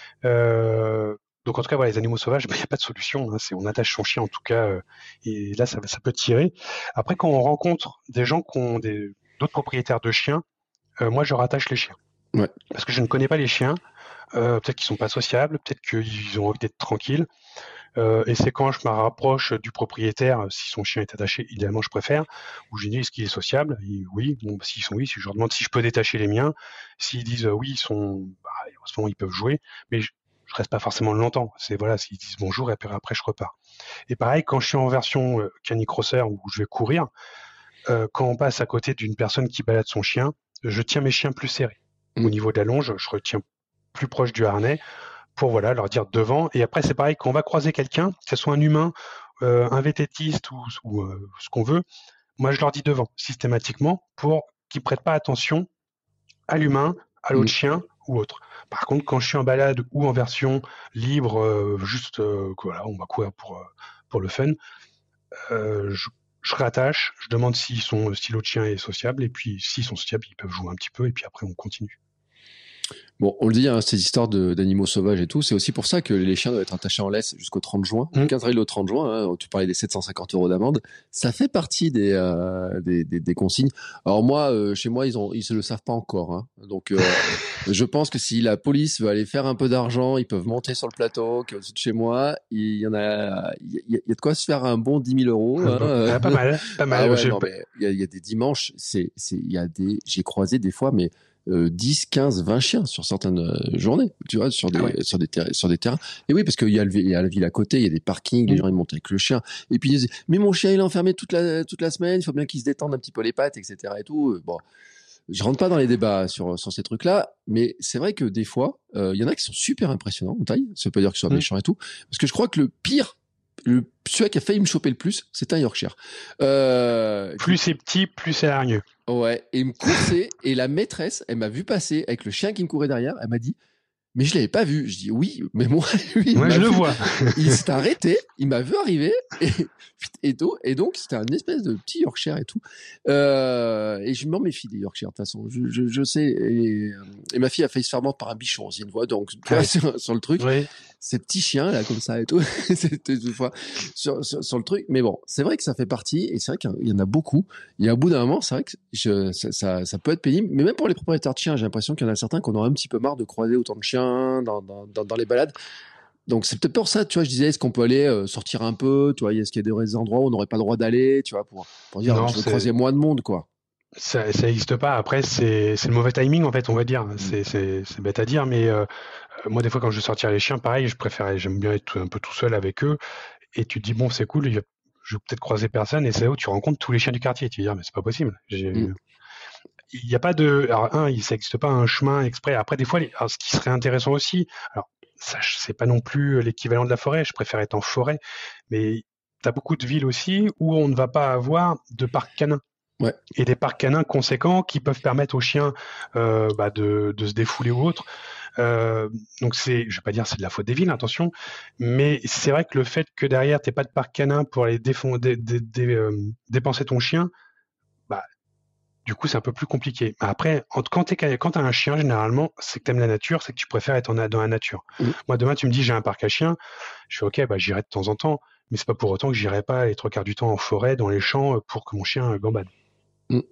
Euh, donc en tout cas, voilà, les animaux sauvages, il bah, n'y a pas de solution. Hein, c'est on attache son chien en tout cas, euh, et là, ça, ça peut tirer. Après, quand on rencontre des gens qui ont des, d'autres propriétaires de chiens, euh, moi, je rattache les chiens. Ouais. Parce que je ne connais pas les chiens. Euh, peut-être qu'ils sont pas sociables, peut-être qu'ils ont envie d'être tranquilles. Euh, et c'est quand je me rapproche du propriétaire, si son chien est attaché, idéalement je préfère, où je dis est-ce qu'il est sociable? Et oui, bon, bah, s'ils sont oui, si je leur demande si je peux détacher les miens, s'ils disent euh, oui, ils sont, bah, en ce moment ils peuvent jouer, mais je, je reste pas forcément longtemps. C'est voilà, s'ils disent bonjour et après, après je repars. Et pareil, quand je suis en version euh, canicrosseur où je vais courir, euh, quand on passe à côté d'une personne qui balade son chien, je tiens mes chiens plus serrés. Mmh. Au niveau de la longe, je retiens plus proche du harnais pour voilà leur dire devant. Et après c'est pareil, quand on va croiser quelqu'un, que ce soit un humain, euh, un vététiste ou, ou euh, ce qu'on veut, moi je leur dis devant systématiquement pour qu'ils prêtent pas attention à l'humain, à l'autre mmh. chien ou autre. Par contre, quand je suis en balade ou en version libre, euh, juste euh, voilà, on va courir pour euh, pour le fun, euh, je, je rattache, je demande s'ils sont si l'autre chien est sociable et puis s'ils sont sociables, ils peuvent jouer un petit peu et puis après on continue. Bon, on le dit, hein, ces histoires de, d'animaux sauvages et tout, c'est aussi pour ça que les chiens doivent être attachés en laisse jusqu'au trente juin. Mmh. quinze avril au trente juin, hein, tu parlais des sept cent cinquante euros d'amende. Ça fait partie des, euh, des, des, des consignes. Alors moi, euh, chez moi, ils ont, ils se le savent pas encore. Hein. Donc, euh, je pense que si la police veut aller faire un peu d'argent, ils peuvent monter sur le plateau qui est au-dessus de chez moi. Il y en a, il y a, il y a de quoi se faire un bon dix mille euros. Hein. Ah, pas mal, pas mal. Ah ouais, non, mais il y a, il y a des dimanches, c'est, c'est, il y a des, j'ai croisé des fois, mais Euh, dix, quinze, vingt chiens sur certaines euh, journées, tu vois, sur des, ah ouais. sur des terrains, sur des terrains. Et oui, parce qu'il y a le, il y a la ville à côté, il y a des parkings, mmh. les gens ils montent avec le chien. Et puis ils disent, mais mon chien il est enfermé toute la, toute la semaine, il faut bien qu'il se détende un petit peu les pattes, et cetera et tout. Bon. Je rentre pas dans les débats sur, sur ces trucs-là, mais c'est vrai que des fois, il euh, y en a qui sont super impressionnants en taille. Ça veut pas dire qu'ils soient mmh. méchants et tout. Parce que je crois que le pire, le, celui qui a failli me choper le plus, c'est un Yorkshire. Euh, plus c'est petit, plus c'est hargneux. Ouais, et il me coursait, et la maîtresse, elle m'a vu passer avec le chien qui me courait derrière, elle m'a dit, mais je l'avais pas vu. Je dis, oui, mais moi, lui, moi, je vu. le vois. Il s'est arrêté, il m'a vu arriver, et, et, tout, et donc, c'était un espèce de petit Yorkshire et tout. Euh, et je m'en méfie des Yorkshire, de toute façon. Je, je, je sais, et, et ma fille a failli se faire mordre par un bichon, c'est une voix, donc, tu vois, sur, sur le truc. Oui. ces petits chiens là comme ça et tout. C'était une fois sur, sur, sur le truc. Mais bon, c'est vrai que ça fait partie et c'est vrai qu'il y en a beaucoup. Et à bout d'un moment, c'est vrai que je, ça, ça, ça peut être pénible. Mais même pour les propriétaires de chiens, j'ai l'impression qu'il y en a certains qu'on aurait un petit peu marre de croiser autant de chiens dans, dans, dans, dans les balades. Donc c'est peut-être pour ça, tu vois, je disais, est-ce qu'on peut aller euh, sortir un peu, tu vois, est-ce qu'il y a des endroits où on n'aurait pas le droit d'aller, tu vois, pour, pour dire, Non, je veux c'est... croiser moins de monde, quoi. Ça, ça existe pas. Après, c'est, c'est le mauvais timing, en fait, on va dire. Mm. C'est, c'est, c'est bête à dire, mais euh, moi, des fois, quand je veux sortir les chiens, pareil, je préfère, j'aime bien être un peu tout seul avec eux. Et tu te dis, bon, c'est cool, je vais peut-être croiser personne. Et c'est là où tu rencontres tous les chiens du quartier. Tu te dis, ah, mais c'est pas possible. J'ai... Mm. Il n'y a pas de. Alors, un, il n'existe pas un chemin exprès. Après, des fois, les... alors, ce qui serait intéressant aussi, alors, ça, c'est pas non plus l'équivalent de la forêt. Je préfère être en forêt. Mais tu as beaucoup de villes aussi où on ne va pas avoir de parc canin. Ouais. Et des parcs canins conséquents qui peuvent permettre aux chiens euh, bah, de, de se défouler ou autre. Euh, donc c'est, je vais pas dire c'est de la faute des villes, attention, mais c'est vrai que le fait que derrière t'aies pas de parc canin pour aller défon- dé- dé- dé- euh, dépenser ton chien, bah du coup c'est un peu plus compliqué. Après, en- quand t'es quand t'as un chien, généralement, c'est que t'aimes la nature, c'est que tu préfères être en, dans la nature. Mm. Moi demain tu me dis j'ai un parc à chiens, je fais ok, bah j'irai de temps en temps, mais c'est pas pour autant que j'irai pas les trois quarts du temps en forêt, dans les champs, pour que mon chien gambade. Mm.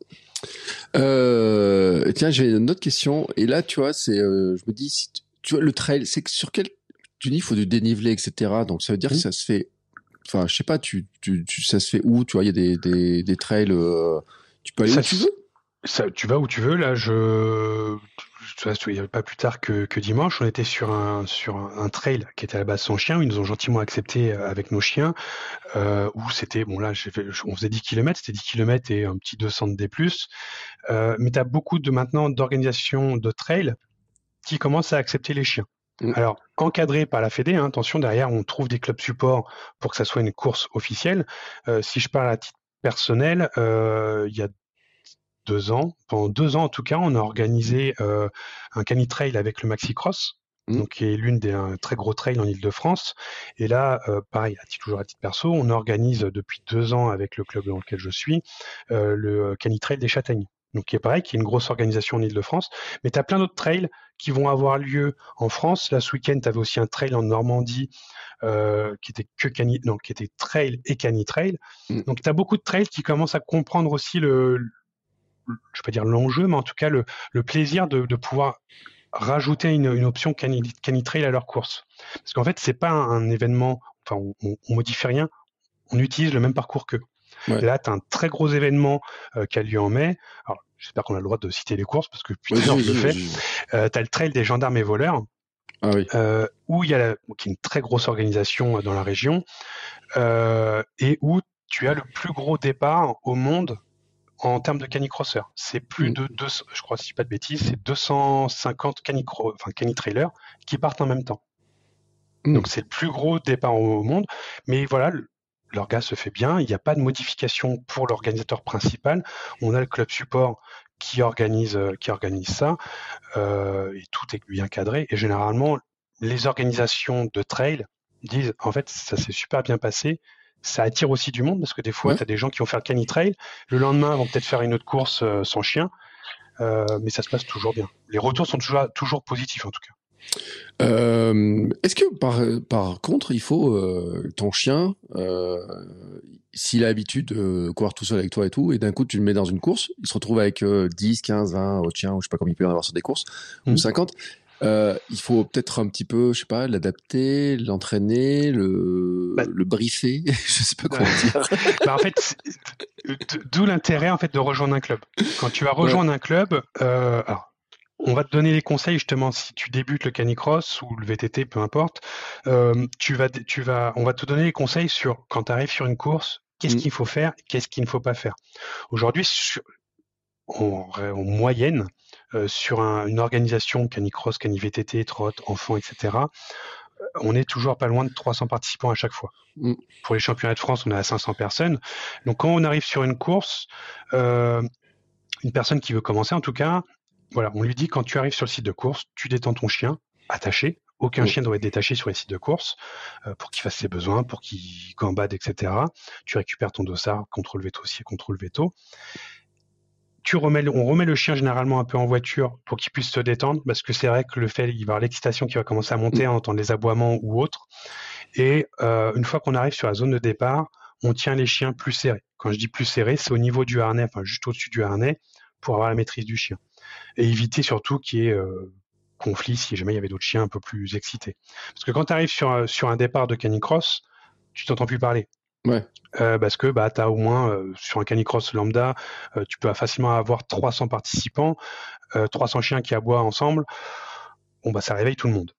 Euh, tiens, j'ai une autre question. Et là, tu vois, c'est, euh, je me dis, si tu, tu vois, le trail, c'est que sur quel, tu dis, il faut du dénivelé, et cetera. Donc, ça veut dire mmh. que ça se fait, enfin, je sais pas, tu, tu, tu, ça se fait où, tu vois, il y a des, des, des trails, euh, tu peux aller ça, où tu veux. Ça, tu vas où tu veux. Là, je, il n'y avait pas plus tard que, que dimanche, on était sur un, sur un, un trail qui était à la base sans chien. Ils nous ont gentiment accepté avec nos chiens. Euh, où c'était, bon là, j'ai fait, on faisait dix kilomètres, c'était dix kilomètres et un petit deux cents de D plus. Euh, mais tu as beaucoup de maintenant d'organisations de trail qui commencent à accepter les chiens. Mmh. Alors, encadré par la Fédé, hein, attention, derrière, on trouve des clubs supports pour que ça soit une course officielle. Euh, si je parle à titre personnel, euh, il y a deux ans, pendant deux ans en tout cas, on a organisé euh, un cani-trail avec le Maxi Cross. Mmh. Donc, qui est l'une des un très gros trails en Ile-de-France. Et là, euh, pareil, à titre, toujours à titre perso, on organise depuis deux ans avec le club dans lequel je suis euh, le cani-trail des Châtaignes. Donc, qui est pareil, qui est une grosse organisation en Ile-de-France. Mais tu as plein d'autres trails qui vont avoir lieu en France. Là, ce week-end, tu avais aussi un trail en Normandie euh, qui était que cani, non, qui était trail et cani-trail. Mmh. Donc, tu as beaucoup de trails qui commencent à comprendre aussi le, le je ne vais pas dire l'enjeu, mais en tout cas le, le plaisir de, de pouvoir rajouter une, une option cani, cani-trail à leur course. Parce qu'en fait, c'est pas un, un événement, enfin, on, on, on modifie rien, on utilise le même parcours qu'eux. Ouais. Là, tu as un très gros événement euh, qui a lieu en mai. Alors, j'espère qu'on a le droit de citer les courses, parce que depuis tout à l'heure, je le fais. Euh, tu as le trail des gendarmes et voleurs, ah oui. euh, où il y a la, qui est une très grosse organisation dans la région, euh, et où tu as le plus gros départ au monde en termes de canicrosseurs. C'est plus mmh. de deux cents, je crois, si je dis pas de bêtises, c'est deux cent cinquante canicro, enfin cani-trailers qui partent en même temps. Mmh. Donc c'est le plus gros départ au monde. Mais voilà, le, l'orga se fait bien. Il n'y a pas de modification pour l'organisateur principal. On a le club support qui organise, qui organise ça. Euh, et tout est bien cadré. Et généralement, les organisations de trail disent, en fait, ça s'est super bien passé. Ça attire aussi du monde parce que des fois, ouais. tu as des gens qui vont faire le cani-trail. Le lendemain, ils vont peut-être faire une autre course euh, sans chien. Euh, mais ça se passe toujours bien. Les retours sont toujours, toujours positifs en tout cas. Euh, est-ce que par, par contre, il faut euh, ton chien, euh, s'il a l'habitude de courir tout seul avec toi et tout, et d'un coup tu le mets dans une course, il se retrouve avec euh, dix, quinze, vingt autres chiens, ou je sais pas combien il peut y en avoir sur des courses, mmh. ou cinquante. Euh, il faut peut-être un petit peu, je sais pas, l'adapter, l'entraîner, le, bah, le briefer, je sais pas comment dire. Bah en fait, d'où l'intérêt en fait de rejoindre un club. Quand tu vas rejoindre ouais. un club, euh, alors, on va te donner les conseils justement si tu débutes le canicross ou le V T T, peu importe. Euh, tu vas, tu vas, on va te donner les conseils sur quand tu arrives sur une course, qu'est-ce mmh. qu'il faut faire, qu'est-ce qu'il ne faut pas faire. Aujourd'hui, sur, en, en moyenne. Euh, sur un, une organisation canicross, cani-V T T, trot, enfants, et cetera, euh, on est toujours pas loin de trois cents participants à chaque fois. Mm. Pour les championnats de France, on est à cinq cents personnes. Donc quand on arrive sur une course, euh, une personne qui veut commencer en tout cas, voilà, on lui dit quand tu arrives sur le site de course, tu détends ton chien, attaché. Aucun mm. chien doit être détaché sur les sites de course euh, pour qu'il fasse ses besoins, pour qu'il gambade, et cetera. Tu récupères ton dossard, contrôle veto aussi, contrôle veto. tu remets, le- on remet le chien généralement un peu en voiture pour qu'il puisse se détendre, parce que c'est vrai que le fait, il va y avoir l'excitation qui va commencer à monter, à entendre les aboiements ou autres. Et euh, une fois qu'on arrive sur la zone de départ, on tient les chiens plus serrés. Quand je dis plus serrés, c'est au niveau du harnais, enfin juste au-dessus du harnais, pour avoir la maîtrise du chien. Et éviter surtout qu'il y ait euh, conflit si jamais il y avait d'autres chiens un peu plus excités. Parce que quand tu arrives sur, un- sur un départ de canicross, tu t'entends plus parler. Ouais. Euh, parce que bah, tu as au moins, euh, sur un canicross lambda, euh, tu peux facilement avoir trois cents participants, euh, trois cents chiens qui aboient ensemble. Bon, bah, ça réveille tout le monde.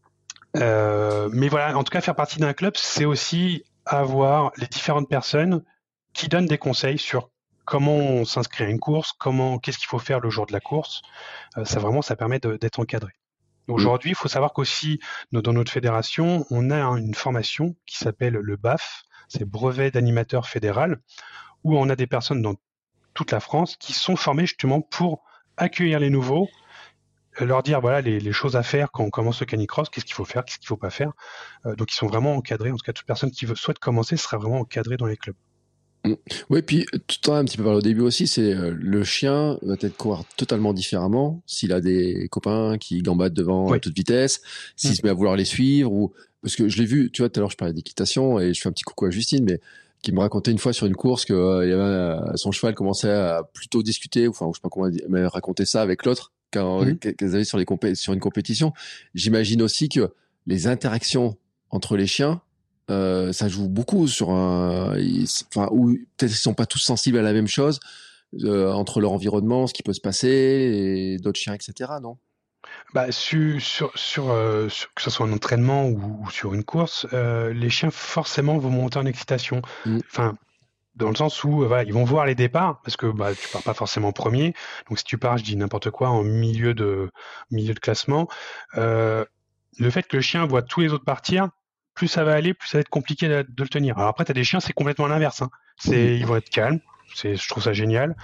Euh, mais voilà, en tout cas, faire partie d'un club, c'est aussi avoir les différentes personnes qui donnent des conseils sur comment on s'inscrit à une course, comment, qu'est-ce qu'il faut faire le jour de la course. Euh, ça vraiment, ça permet de, d'être encadré. Aujourd'hui, il faut savoir qu'aussi, nos- dans notre fédération, on a un- une formation qui s'appelle le B A F, c'est brevet d'animateur fédéral, où on a des personnes dans toute la France qui sont formées justement pour accueillir les nouveaux, euh, leur dire voilà les, les choses à faire quand on commence le canicross, qu'est-ce qu'il faut faire, qu'est-ce qu'il faut pas faire. Euh, donc ils sont vraiment encadrés. En tout cas, toute personne qui veut, souhaite commencer sera vraiment encadrée dans les clubs. Oui, puis tout en as un petit peu parlé au début aussi, c'est euh, le chien va peut-être courir totalement différemment s'il a des copains qui gambadent devant Oui. à toute vitesse, s'il Mm. se met à vouloir les suivre, ou parce que je l'ai vu, tu vois, tout à l'heure je parlais d'équitation et je fais un petit coucou à Justine, mais qui me racontait une fois sur une course que euh, il y avait euh, son cheval commençait à plutôt discuter, enfin je sais pas comment elle m'a raconté ça avec l'autre quand Mm. qu'elles avaient sur les compé- sur une compétition. J'imagine aussi que les interactions entre les chiens Euh, ça joue beaucoup sur un, ils- enfin, ou peut-être qu'ils sont pas tous sensibles à la même chose euh, entre leur environnement, ce qui peut se passer et d'autres chiens, et cetera. Non? Bah, su- sur, sur, euh, sur- que ce soit un entraînement ou, ou sur une course, euh, les chiens forcément vont monter en excitation. Mm. Enfin, dans le sens où euh, voilà, ils vont voir les départs parce que bah, tu pars pas forcément premier. Donc si tu pars, je dis n'importe quoi, en milieu de milieu de classement, euh, le fait que le chien voit tous les autres partir, plus ça va aller, plus ça va être compliqué de, de le tenir. Alors après, tu as des chiens, c'est complètement l'inverse. Hein. C'est, ils vont être calmes. C'est, je trouve ça génial.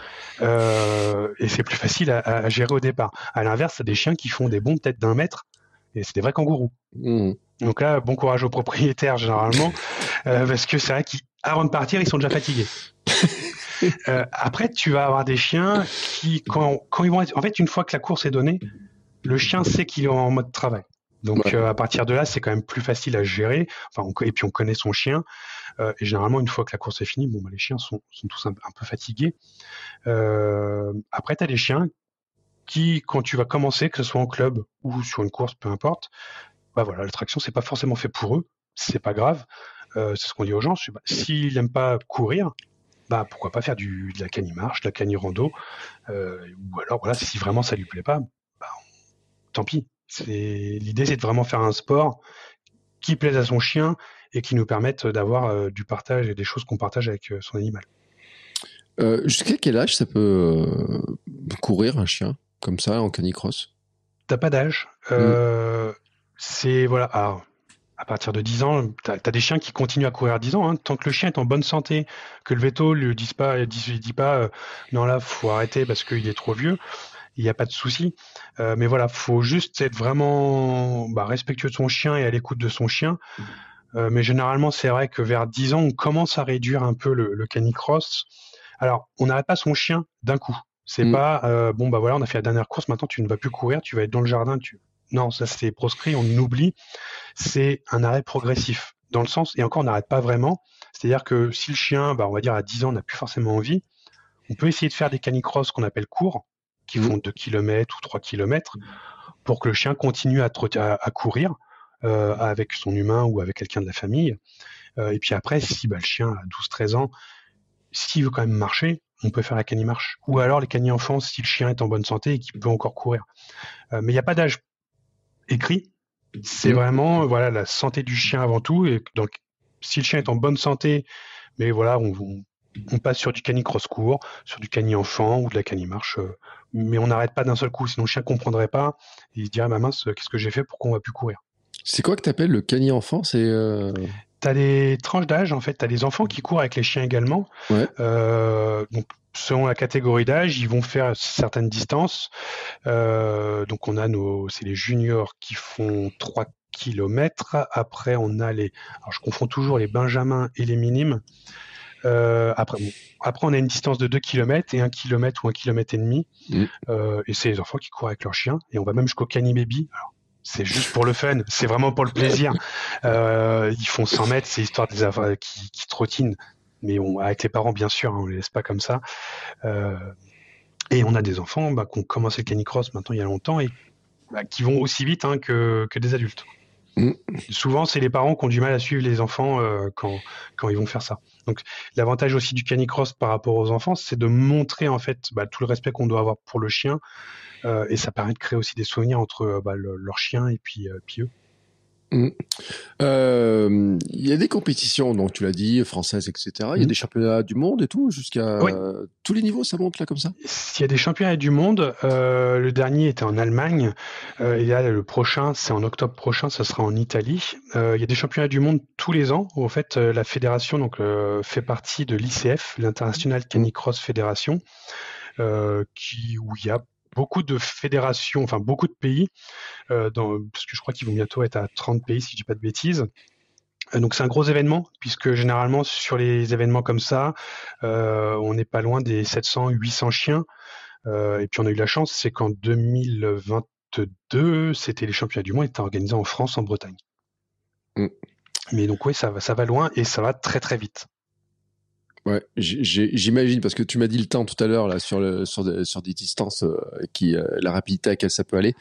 Euh, et c'est plus facile à, à gérer au départ. À l'inverse, tu as des chiens qui font des bonds peut-être d'un mètre et c'est des vrais kangourous. Mm. Donc là, bon courage aux propriétaires généralement, euh, parce que c'est vrai qu'avant de partir, ils sont déjà fatigués. Euh, après, tu vas avoir des chiens qui, quand, quand ils vont être, en fait, une fois que la course est donnée, le chien sait qu'il est en mode travail. Donc Ouais. euh, à partir de là, c'est quand même plus facile à gérer. Enfin, on, et puis on connaît son chien. Euh, et généralement, une fois que la course est finie, bon, bah, les chiens sont, sont tous un, un peu fatigués. Euh, après, tu as des chiens qui, quand tu vas commencer, que ce soit en club ou sur une course, peu importe, bah voilà, l'attraction, c'est pas forcément fait pour eux. C'est pas grave. Euh, c'est ce qu'on dit aux gens. Je sais pas, s'ils n'aiment pas courir, bah pourquoi pas faire du, de la cani-marche, de la cani-rando. Euh, ou alors, voilà, si vraiment ça lui plaît pas, bah, tant pis. C'est, l'idée, c'est de vraiment faire un sport qui plaise à son chien et qui nous permette d'avoir euh, du partage et des choses qu'on partage avec euh, son animal. Euh, jusqu'à quel âge ça peut euh, courir un chien comme ça en canicross? T'as pas d'âge. Euh, c'est, voilà, alors, à partir de dix ans, t'as as des chiens qui continuent à courir à dix ans. Hein, tant que le chien est en bonne santé, que le véto ne lui dise pas, dit, dit pas euh, non là, faut arrêter parce qu'il est trop vieux, il n'y a pas de souci. Euh, mais voilà, faut juste être vraiment bah, respectueux de son chien et à l'écoute de son chien. Euh, mais généralement, c'est vrai que vers dix ans, on commence à réduire un peu le, le canicross. Alors, on n'arrête pas son chien d'un coup. C'est Mm. pas euh, bon bah voilà, on a fait la dernière course, maintenant tu ne vas plus courir, tu vas être dans le jardin. Tu... Non, ça c'est proscrit, on oublie. C'est un arrêt progressif dans le sens et encore on n'arrête pas vraiment. C'est-à-dire que si le chien, bah, on va dire à dix ans, n'a plus forcément envie, on peut essayer de faire des canicross qu'on appelle courts, qui Mm. font deux kilomètres ou trois kilomètres, pour que le chien continue à, trotter- à, à courir euh, avec son humain ou avec quelqu'un de la famille. Euh, et puis après, si bah, le chien a douze treize ans, s'il veut quand même marcher, on peut faire la cani-marche. Ou alors les cani-enfants, si le chien est en bonne santé et qu'il peut encore courir. Euh, mais il n'y a pas d'âge écrit. C'est Mm. vraiment voilà la santé du chien avant tout. Et donc, si le chien est en bonne santé, mais voilà, on, on, on passe sur du canicross court, sur du cani-enfant ou de la cani-marche. Euh, mais on n'arrête pas d'un seul coup, sinon le chien ne comprendrait pas. Il se dirait, ah, ma mince, qu'est-ce que j'ai fait pour qu'on ne va plus courir? C'est quoi que t'appelles le cani enfant? C'est euh... T'as des tranches d'âge, en fait. T'as des enfants qui courent avec les chiens également. ouais. Euh, donc, selon la catégorie d'âge, ils vont faire certaines distances. Euh, donc, on a nos, c'est les juniors qui font trois kilomètres. Après, on a les, alors je confonds toujours les benjamins et les minimes. Euh, après, bon, après, on a une distance de deux kilomètres et un kilomètre ou un kilomètre et demi. Mmh. Euh, et c'est les enfants qui courent avec leurs chiens. Et on va même jusqu'au cani-baby. Alors, c'est juste pour le fun, c'est vraiment pour le plaisir. Euh, ils font cent mètres, c'est histoire des enfants qui, qui trottinent. Mais on, avec les parents, bien sûr, hein, on les laisse pas comme ça. Euh, et on a des enfants bah, qui ont commencé le canicross maintenant il y a longtemps et bah, qui vont aussi vite hein, que, que des adultes. Mmh. Souvent, c'est les parents qui ont du mal à suivre les enfants euh, quand, quand ils vont faire ça. Donc, l'avantage aussi du canicross par rapport aux enfants, c'est de montrer en fait bah, tout le respect qu'on doit avoir pour le chien. Euh, et ça permet de créer aussi des souvenirs entre bah, le, leur chien et puis, euh, puis eux. Mmh. Euh, il y a des compétitions, donc tu l'as dit, françaises, et cetera. Il y a mmh. des championnats du monde et tout, jusqu'à oui. tous les niveaux, ça monte là comme ça. Il y a des championnats du monde. Euh, le dernier était en Allemagne. Euh, et là, le prochain, c'est en octobre prochain, ça sera en Italie. Euh, il y a des championnats du monde tous les ans. Où, en fait, euh, la fédération donc euh, fait partie de l'I C F, l'International Canicross Federation, euh, qui où il y a beaucoup de fédérations, enfin beaucoup de pays, euh, dans, parce que je crois qu'ils vont bientôt être à trente pays si je dis pas de bêtises. Euh, donc c'est un gros événement, puisque généralement sur les événements comme ça, euh, on n'est pas loin des sept cents, huit cents chiens. Euh, et puis on a eu la chance, c'est qu'en deux mille vingt-deux, c'était les championnats du monde étaient organisés en France, en Bretagne. Mm. Mais donc oui, ça va, ça va loin et ça va très très vite. Ouais, j'ai, j'imagine, parce que tu m'as dit le temps tout à l'heure là sur le, sur, de, sur des distances euh, qui euh, la rapidité à laquelle ça peut aller.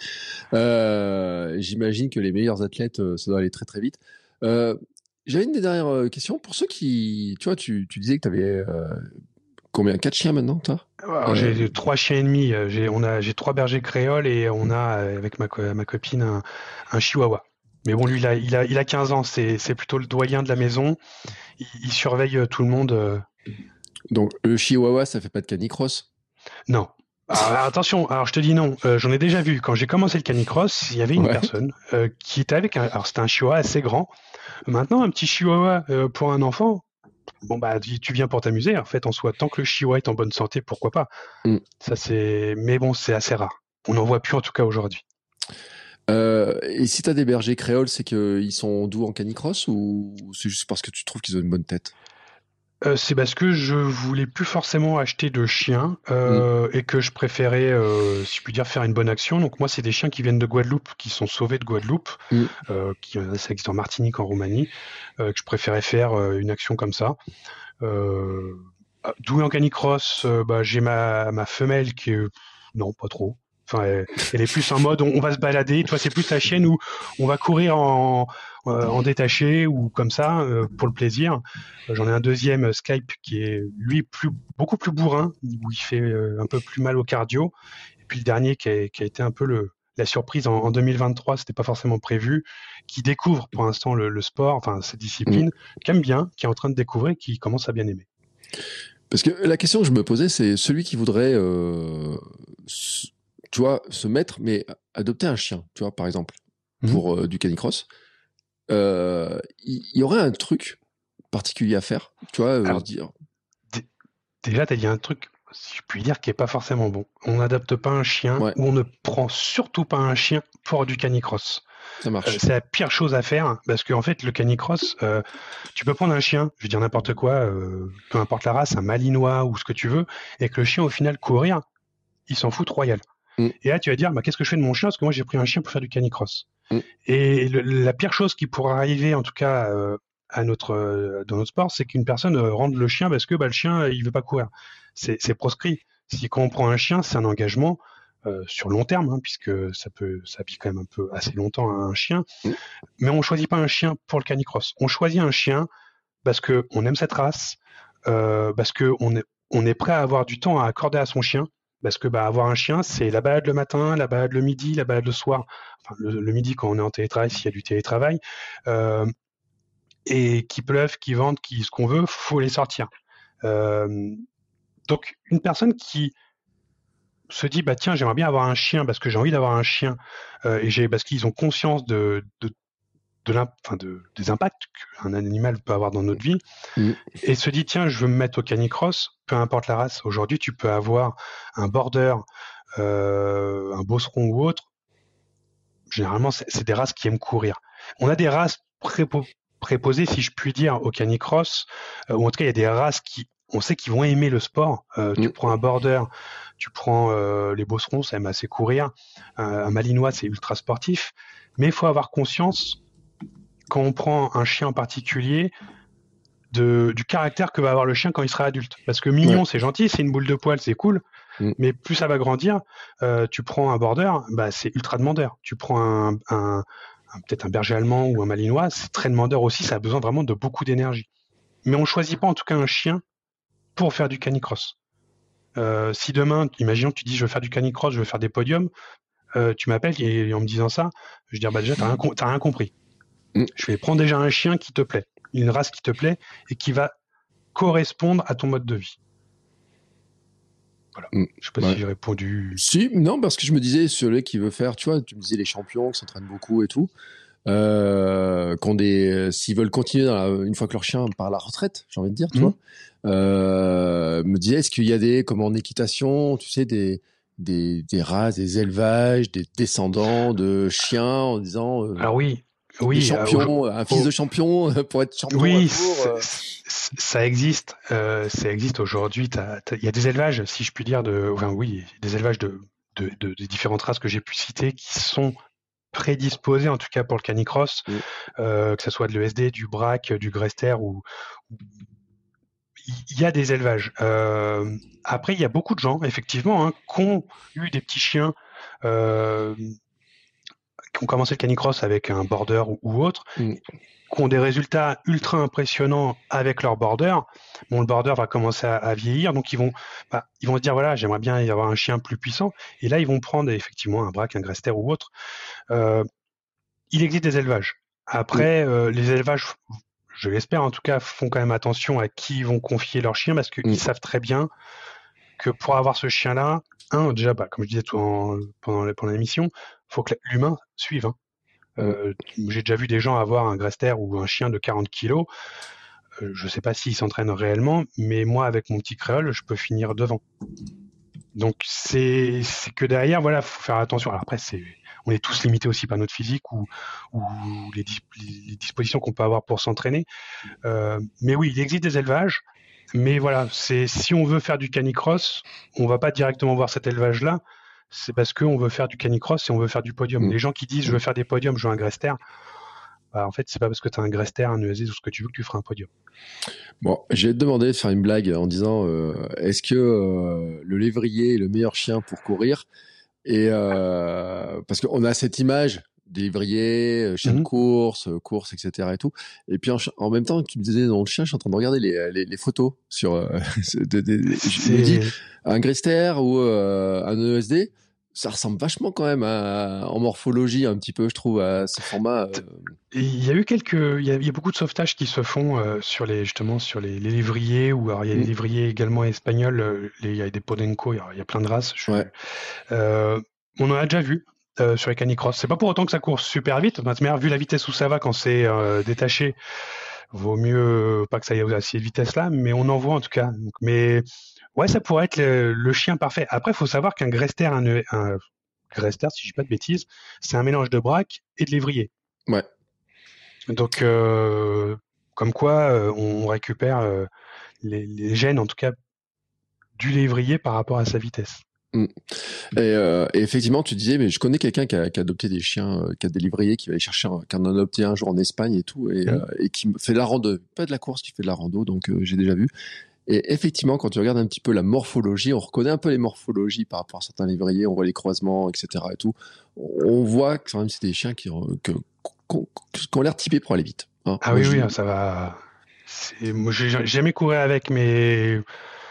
Euh, j'imagine que les meilleurs athlètes, euh, ça doit aller très très vite. Euh, j'avais une des dernières questions pour ceux qui, tu vois, tu, tu disais que tu avais euh, combien, quatre chiens maintenant, toi? Alors, euh... J'ai trois chiens et demi. J'ai, on a, j'ai trois bergers créoles et on a avec ma, ma copine un, un chihuahua. Mais bon, lui, il a, il a, il a quinze ans. C'est, c'est plutôt le doyen de la maison. Il, il surveille tout le monde. Donc, le chihuahua, ça fait pas de canicross? Non. Alors, attention, alors je te dis non. Euh, j'en ai déjà vu. Quand j'ai commencé le canicross, il y avait une ouais. personne euh, qui était avec un. Alors, c'était un chihuahua assez grand. Maintenant, un petit chihuahua euh, pour un enfant, bon, bah, tu viens pour t'amuser. En fait, en soi, tant que le chihuahua est en bonne santé, pourquoi pas. Mm. Ça, c'est. Mais bon, c'est assez rare. On n'en voit plus, en tout cas, aujourd'hui. Euh, et si t'as des bergers créoles, c'est qu'ils sont doux en canicross ou c'est juste parce que tu trouves qu'ils ont une bonne tête? Euh, c'est parce que je voulais plus forcément acheter de chiens euh, mmh. et que je préférais, euh, si je puis dire, faire une bonne action. Donc moi, c'est des chiens qui viennent de Guadeloupe, qui sont sauvés de Guadeloupe, mmh. euh, qui ça existe en Martinique, en Roumanie, euh, que je préférais faire euh, une action comme ça. Euh, doué en canicross, euh, bah, j'ai ma, ma femelle qui est... Non, pas trop. Enfin, elle, elle est plus en mode on, on va se balader. Toi, c'est plus la chienne où on va courir en, euh, en détaché ou comme ça euh, pour le plaisir. Euh, j'en ai un deuxième, Skype, qui est lui plus beaucoup plus bourrin, où il fait euh, un peu plus mal au cardio. Et puis le dernier qui a, qui a été un peu le, la surprise en, en deux mille vingt-trois, c'était pas forcément prévu, qui découvre pour l'instant le, le sport, enfin cette discipline, mmh. qui aime bien, qui est en train de découvrir, qui commence à bien aimer. Parce que la question que je me posais, c'est celui qui voudrait euh, tu vois, se mettre, mais adopter un chien, tu vois, par exemple, pour mmh. euh, du canicross, il euh, y, y aurait un truc particulier à faire, tu vois, Alors, euh, dire. D- déjà, tu as dit un truc, si je puis dire, qui est pas forcément bon. On n'adopte pas un chien, ouais. ou on ne prend surtout pas un chien pour du canicross. Ça marche. Euh, c'est la pire chose à faire, parce qu'en fait, le canicross, euh, tu peux prendre un chien, je veux dire n'importe quoi, euh, peu importe la race, un malinois ou ce que tu veux, et que le chien, au final, courir, il s'en fout royal. Mm. Et là, tu vas dire, bah, qu'est-ce que je fais de mon chien? Parce que moi, j'ai pris un chien pour faire du canicross. Mm. Et le, la pire chose qui pourrait arriver, en tout cas, euh, à notre, euh, dans notre sport, c'est qu'une personne euh, rende le chien parce que bah, le chien, il veut pas courir. C'est, c'est proscrit. Si quand on prend un chien, c'est un engagement euh, sur long terme, hein, puisque ça peut, ça vit quand même un peu assez longtemps un chien. Mm. Mais on choisit pas un chien pour le canicross. On choisit un chien parce que on aime cette race, euh, parce que on est, on est prêt à avoir du temps à accorder à son chien. Parce que bah, avoir un chien, c'est la balade le matin, la balade le midi, la balade le soir. Enfin, le, le midi quand on est en télétravail, s'il y a du télétravail. Euh, et qu'il pleuve, qu'il vente, qu'il ce qu'on veut, faut les sortir. Euh, donc une personne qui se dit bah tiens, j'aimerais bien avoir un chien parce que j'ai envie d'avoir un chien euh, et j'ai parce qu'ils ont conscience de de de, enfin de des impacts qu'un animal peut avoir dans notre vie mmh. et se dit tiens, je veux me mettre au canicross, peu importe la race. Aujourd'hui, tu peux avoir un border, euh, un bosseron ou autre. Généralement, c'est, c'est des races qui aiment courir. On a des races pré- préposés, si je puis dire, au canicross, euh, ou en tout cas, il y a des races qui, on sait qu'ils vont aimer le sport. Euh, tu Mm. prends un border, tu prends euh, les bosserons, ça aime assez courir. Un, un malinois, c'est ultra sportif. Mais il faut avoir conscience, quand on prend un chien en particulier, de, du caractère que va avoir le chien quand il sera adulte. Parce que mignon, Ouais. c'est gentil, c'est une boule de poil, c'est cool. Mm. Mais plus ça va grandir, euh, tu prends un border, bah, c'est ultra demandeur. Tu prends un, un, un- peut-être un berger allemand ou un malinois, c'est très demandeur aussi, ça a besoin vraiment de beaucoup d'énergie. Mais on choisit pas en tout cas un chien pour faire du canicross. Euh, si demain, imaginons que tu dis je veux faire du canicross, je veux faire des podiums, euh, tu m'appelles et, et en me disant ça, je vais dire bah déjà t'as rien, com- t'as rien compris. Mm. Je vais prendre déjà un chien qui te plaît, une race qui te plaît et qui va correspondre à ton mode de vie. Voilà. Mm. Je sais pas Ouais. si j'ai répondu. Si, non, parce que je me disais, celui qui veut faire, tu vois, tu me disais les champions qui s'entraînent beaucoup et tout, euh, qu'on des, s'ils veulent continuer dans la- une fois que leur chien part à la retraite, j'ai envie de dire, tu Mhm. vois, euh, me disais, est-ce qu'il y a des, comme en équitation, tu sais, des, des, des races, des élevages, des descendants de chiens en disant, euh, Alors oui, des oui, euh, champions, un fils au- de champion euh, pour être champion oui, un jour. c'est- euh. c'est- ça existe. Euh, ça existe aujourd'hui. t'as- t'as- Il y a des élevages, si je puis dire, de, enfin oui, des élevages de, de, de- des différentes races que j'ai pu citer qui sont prédisposés, en tout cas pour le canicross, Mm. euh, que ce soit de l'E S D, du braque, du Grester ou il y a des élevages. Euh, après, il y a beaucoup de gens, effectivement, hein, qui ont eu des petits chiens, euh, qui ont commencé le canicross avec un border ou, ou autre, Mm. qui ont des résultats ultra impressionnants avec leur border. Bon, le border va commencer à, à vieillir, donc ils vont, bah, ils vont se dire voilà, j'aimerais bien y avoir un chien plus puissant. Et là, ils vont prendre effectivement un braque, un Grester ou autre. Euh, il existe des élevages. Après, euh, les élevages, je l'espère en tout cas, font quand même attention à qui ils vont confier leur chien parce qu'ils Mm. savent très bien que pour avoir ce chien-là, un, déjà, bah, comme je disais tout en- pendant, pendant l'émission, il faut que l'humain suive. Hein. Euh, J'ai déjà vu des gens avoir un Grester ou un chien de quarante kilos. Euh, je ne sais pas s'ils s'entraînent réellement, mais moi, avec mon petit créole, je peux finir devant. Donc, c'est c'est que derrière, voilà, faut faire attention. Alors après, c'est, on est tous limités aussi par notre physique ou, ou les, dis- les dispositions qu'on peut avoir pour s'entraîner. Euh, mais oui, il existe des élevages. Mais voilà, c'est si on veut faire du canicross, on va pas directement voir cet élevage-là. C'est parce qu'on veut faire du canicross et on veut faire du podium. Mm. Les gens qui disent je veux faire des podiums, je veux un Grester, bah, en fait, c'est pas parce que tu as un Grester, un E S D ou ce que tu veux que tu feras un podium. Bon, je vais te demander de faire une blague en disant euh, est-ce que euh, le lévrier est le meilleur chien pour courir? Et euh, parce qu'on a cette image des lévriers, euh, chien de Mhm. course, euh, course, et cetera et tout. Et puis en, ch- en même temps, tu me disais dans le chien, je suis en train de regarder les, les, les photos sur. Euh, de, de- de- je me dis C'est un Grester ou euh, un E S D, ça ressemble vachement quand même à, en morphologie un petit peu, je trouve, à ce format. euh, il y a eu quelques, il y a, il y a beaucoup de sauvetages qui se font euh, sur les justement sur les, les lévriers ou alors il y a des Mm. lévriers également espagnols. euh, les- il y a des Podenco, il y a, il y a plein de races. Je- Ouais. euh, on en a déjà vu euh, sur les canicross. C'est pas pour autant que ça court super vite. De toute manière, vu la vitesse où ça va quand c'est euh, détaché, vaut mieux pas que ça aille à cette vitesse-là. Mais on en voit en tout cas. Donc, mais ouais, ça pourrait être le, le chien parfait. Après, il faut savoir qu'un Grester, un, un Grester, si je dis pas de bêtises, c'est un mélange de braque et de lévrier. Ouais. Donc, euh, comme quoi, euh, on récupère euh, les, les gènes, en tout cas, du lévrier par rapport à sa vitesse. Mm. Et, euh, et effectivement, tu disais, mais je connais quelqu'un qui a, qui a adopté des chiens, euh, qui a des lévriers, qui va aller chercher, un, qui en a adopté un jour en Espagne et tout, et, Mm. euh, et qui fait de la rando, pas de la course, qui fait de la rando, donc euh, j'ai déjà vu. Et effectivement, quand tu regardes un petit peu la morphologie, on reconnaît un peu les morphologies par rapport à certains lévriers, on voit les croisements, et cetera et tout. On voit que quand même c'est des chiens qui, que, qui ont l'air typés pour aller vite. Hein. Ah Moi, oui, je- oui, ça va. C'est- Moi, j'ai j'ai jamais couru avec, mais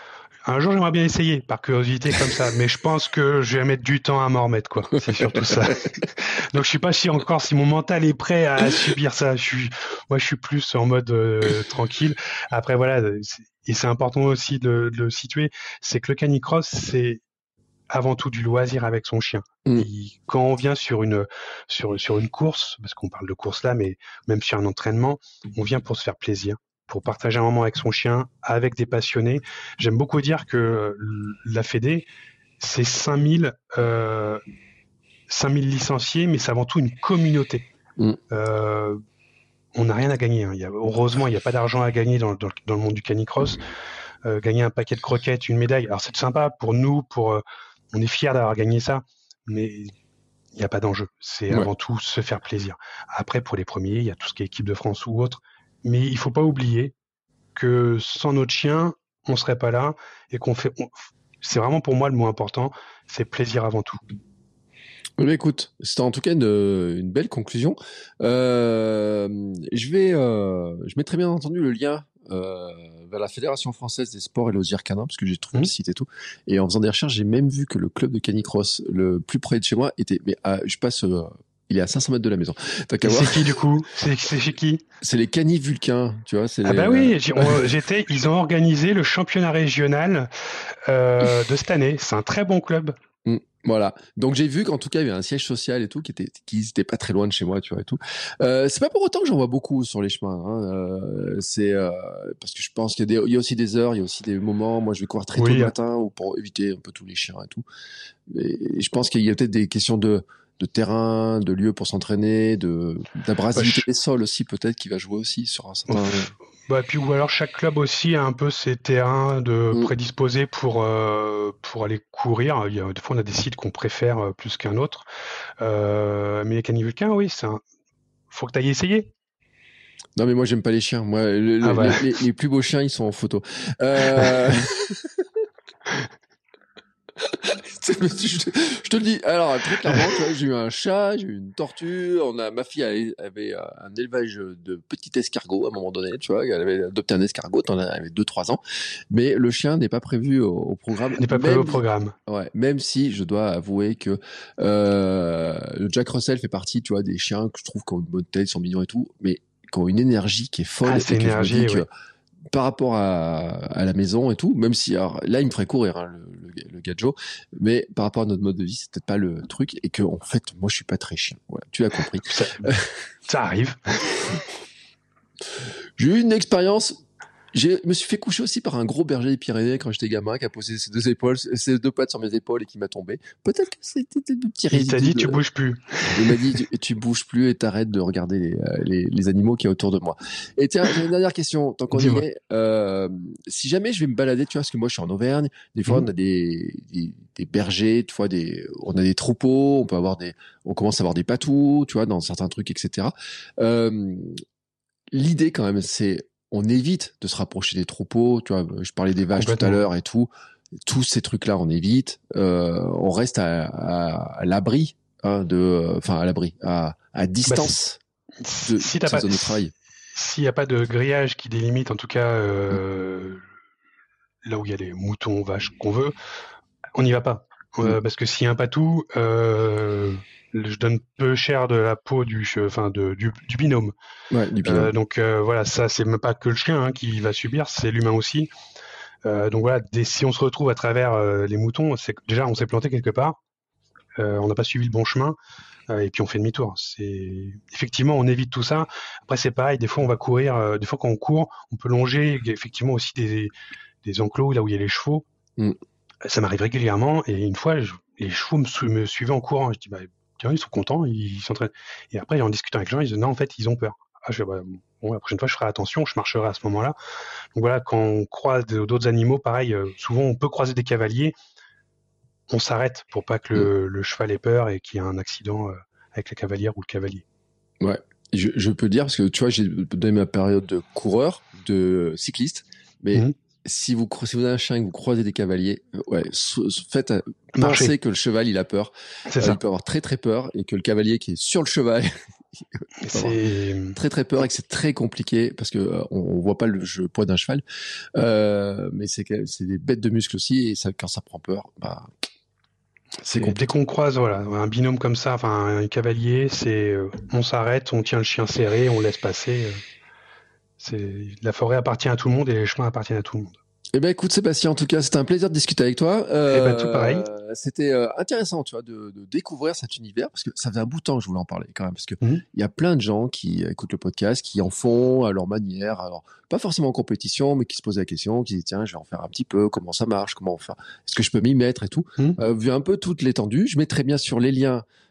un jour, j'aimerais bien essayer, par curiosité comme ça. Mais je pense que je vais mettre du temps à m'en remettre, quoi. C'est surtout ça. Donc, je suis pas sûr encore si mon mental est prêt à subir ça. Je suis, moi, je suis plus en mode euh, tranquille. Après, voilà, c'est- et c'est important aussi de, de le situer, c'est que le canicross, c'est avant tout du loisir avec son chien. Mm. Il- quand on vient sur une sur sur une course, parce qu'on parle de course là, mais même sur un entraînement, on vient pour se faire plaisir, pour partager un moment avec son chien, avec des passionnés. J'aime beaucoup dire que euh, la Fédé, c'est cinq mille euh, cinq mille licenciés, mais c'est avant tout une communauté. Mm. Euh, on n'a rien à gagner. Hein. Il y a, heureusement, il n'y a pas d'argent à gagner dans, dans, dans le monde du canicross. Euh, gagner un paquet de croquettes, une médaille, alors c'est sympa pour nous, pour, euh, on est fiers d'avoir gagné ça, mais il n'y a pas d'enjeu. C'est ouais. avant tout se faire plaisir. Après, pour les premiers, il y a tout ce qui est équipe de France ou autre, mais il ne faut pas oublier que sans notre chien, on ne serait pas là et qu'on fait. On, c'est vraiment pour moi le mot important, c'est plaisir avant tout. Mais écoute, c'était en tout cas une, une belle conclusion. Euh, je vais, euh, je mettrai bien entendu le lien euh, vers la Fédération française des sports et loisirs canins, parce que j'ai trouvé mmh. le site et tout. Et en faisant des recherches, j'ai même vu que le club de canicross le plus près de chez moi était, mais à, je passe, euh, il est à cinq cents mètres de la maison. C'est qui du coup? C'est, c'est chez qui? C'est les Canis Vulcains, tu vois. C'est ah les, bah oui, j'ai, on, j'étais, ils ont organisé le championnat régional euh, de cette année. C'est un très bon club. Mmh. Voilà. Donc j'ai vu qu'en tout cas il y avait un siège social et tout qui était qui était pas très loin de chez moi, tu vois et tout. Euh, c'est pas pour autant que j'en vois beaucoup sur les chemins. Hein. Euh, c'est euh, parce que je pense qu'il y a des, il y a aussi des heures, il y a aussi des moments. Moi je vais courir très oui. tôt le matin ou pour éviter un peu tous les chiens et tout. Et je pense qu'il y a peut-être des questions de de terrain, de lieux pour s'entraîner, de d'abrasivité bah, je... des sols aussi peut-être qui va jouer aussi sur un certain. Ouf. Bah puis ou alors chaque club aussi a un peu ses terrains de mmh. prédisposés pour euh, pour aller courir. Il y a, des fois on a des sites qu'on préfère euh, plus qu'un autre. Euh, mais les Canis Vulcains, oui, c'est un... faut que tu ailles essayer. Non mais moi j'aime pas les chiens. Moi le, ah, le, bah. les, les plus beaux chiens ils sont en photo. Euh... je, je te le dis. Alors très clairement, tu vois, j'ai eu un chat, j'ai eu une tortue. On a, ma fille avait, avait un élevage de petits escargots à un moment donné. Tu vois, elle avait adopté un escargot. Elle avait deux trois ans. Mais le chien n'est pas prévu au, au programme. N'est pas prévu au programme. Ouais. Même si je dois avouer que euh, le Jack Russell fait partie, tu vois, des chiens que je trouve qui ont une bonne tête, sont mignons et tout, mais qui ont une énergie qui est folle. Ah, c'est et que énergie, je me dis oui. que, par rapport à, à la maison et tout, même si alors, là il me ferait courir hein, le, le, le gadjo, mais par rapport à notre mode de vie c'est peut-être pas le truc et que en fait moi je suis pas très chien. Voilà, tu l'as compris. Ça, ça arrive. J'ai eu une expérience. Je me suis fait coucher aussi par un gros berger des Pyrénées quand j'étais gamin qui a posé ses deux épaules, ses deux pattes sur mes épaules et qui m'a tombé. Peut-être que c'était des petits résidus. Il t'a dit de... tu bouges plus. Il m'a dit tu, tu bouges plus et t'arrêtes de regarder les, les, les animaux qui y a autour de moi. Et tiens, j'ai une dernière question. Tant qu'on y est, euh, si jamais je vais me balader, tu vois, parce que moi je suis en Auvergne, des fois mmh. on a des, des, des bergers, tu vois, des, on a des troupeaux, on peut avoir des, on commence à avoir des patous, tu vois, dans certains trucs, et cetera. Euh, l'idée quand même, c'est on évite de se rapprocher des troupeaux, tu vois, je parlais des vaches tout à l'heure et tout, tous ces trucs-là, on évite, euh, on reste à, à, à l'abri, hein, de, enfin à l'abri, à, à distance bah, si, de si cette pas, zone de travail. S'il n'y a pas de grillage qui délimite, en tout cas, euh, mmh. là où il y a les moutons, vaches qu'on veut, on n'y va pas. Mmh. Euh, parce que s'il y a un patou, euh, je donne peu cher de la peau du, enfin de, du, du binôme. Ouais, du binôme. Euh, donc euh, voilà, ça c'est même pas que le chien hein, qui va subir, c'est l'humain aussi. Euh, donc voilà, dès, si on se retrouve à travers euh, les moutons, c'est déjà on s'est planté quelque part, euh, on n'a pas suivi le bon chemin euh, et puis on fait demi-tour. C'est effectivement on évite tout ça. Après c'est pareil, des fois on va courir, euh, des fois quand on court, on peut longer effectivement aussi des, des enclos là où il y a les chevaux. Mm. Ça m'arrive régulièrement et une fois je, les chevaux me, su- me suivaient en courant. Je dis bah tiens, ils sont contents, ils s'entraînent. Et après, en discutant avec les gens, ils disent non, en fait, ils ont peur. Ah, je dis, bah, bon, la prochaine fois, je ferai attention, je marcherai à ce moment-là. Donc voilà, quand on croise d'autres animaux, pareil, euh, souvent on peut croiser des cavaliers, on s'arrête pour pas que le, mmh. le cheval ait peur et qu'il y ait un accident euh, avec la cavalière ou le cavalier. Ouais, je, je peux dire, parce que tu vois, j'ai donné ma période de coureur, de cycliste, mais mmh. si vous, si vous avez un chien et que vous croisez des cavaliers, ouais, faites penser que le cheval, il a peur. C'est euh, ça. Il peut avoir très très peur et que le cavalier qui est sur le cheval, il peut c'est avoir très très peur et que c'est très compliqué parce que euh, on, on voit pas le, le poids d'un cheval, euh, mais c'est c'est des bêtes de muscles aussi et ça, quand ça prend peur, bah c'est compliqué. Dès qu'on croise voilà un binôme comme ça, enfin un cavalier, c'est euh, on s'arrête, on tient le chien serré, on laisse passer. Euh, c'est la forêt appartient à tout le monde et les chemins appartiennent à tout le monde. Eh ben écoute Sébastien, en tout cas c'était un plaisir de discuter avec toi. Euh, eh ben tout pareil. C'était euh, intéressant, tu vois, de, de découvrir cet univers parce que ça faisait un bout de temps que je voulais en parler quand même parce que il mmh. y a plein de gens qui écoutent le podcast, qui en font à leur manière, alors pas forcément en compétition, mais qui se posent la question, qui disent tiens je vais en faire un petit peu, comment ça marche, comment on fait, est-ce que je peux m'y mettre et tout. Mmh. Euh, vu un peu toute l'étendue, je mettrai bien sûr les liens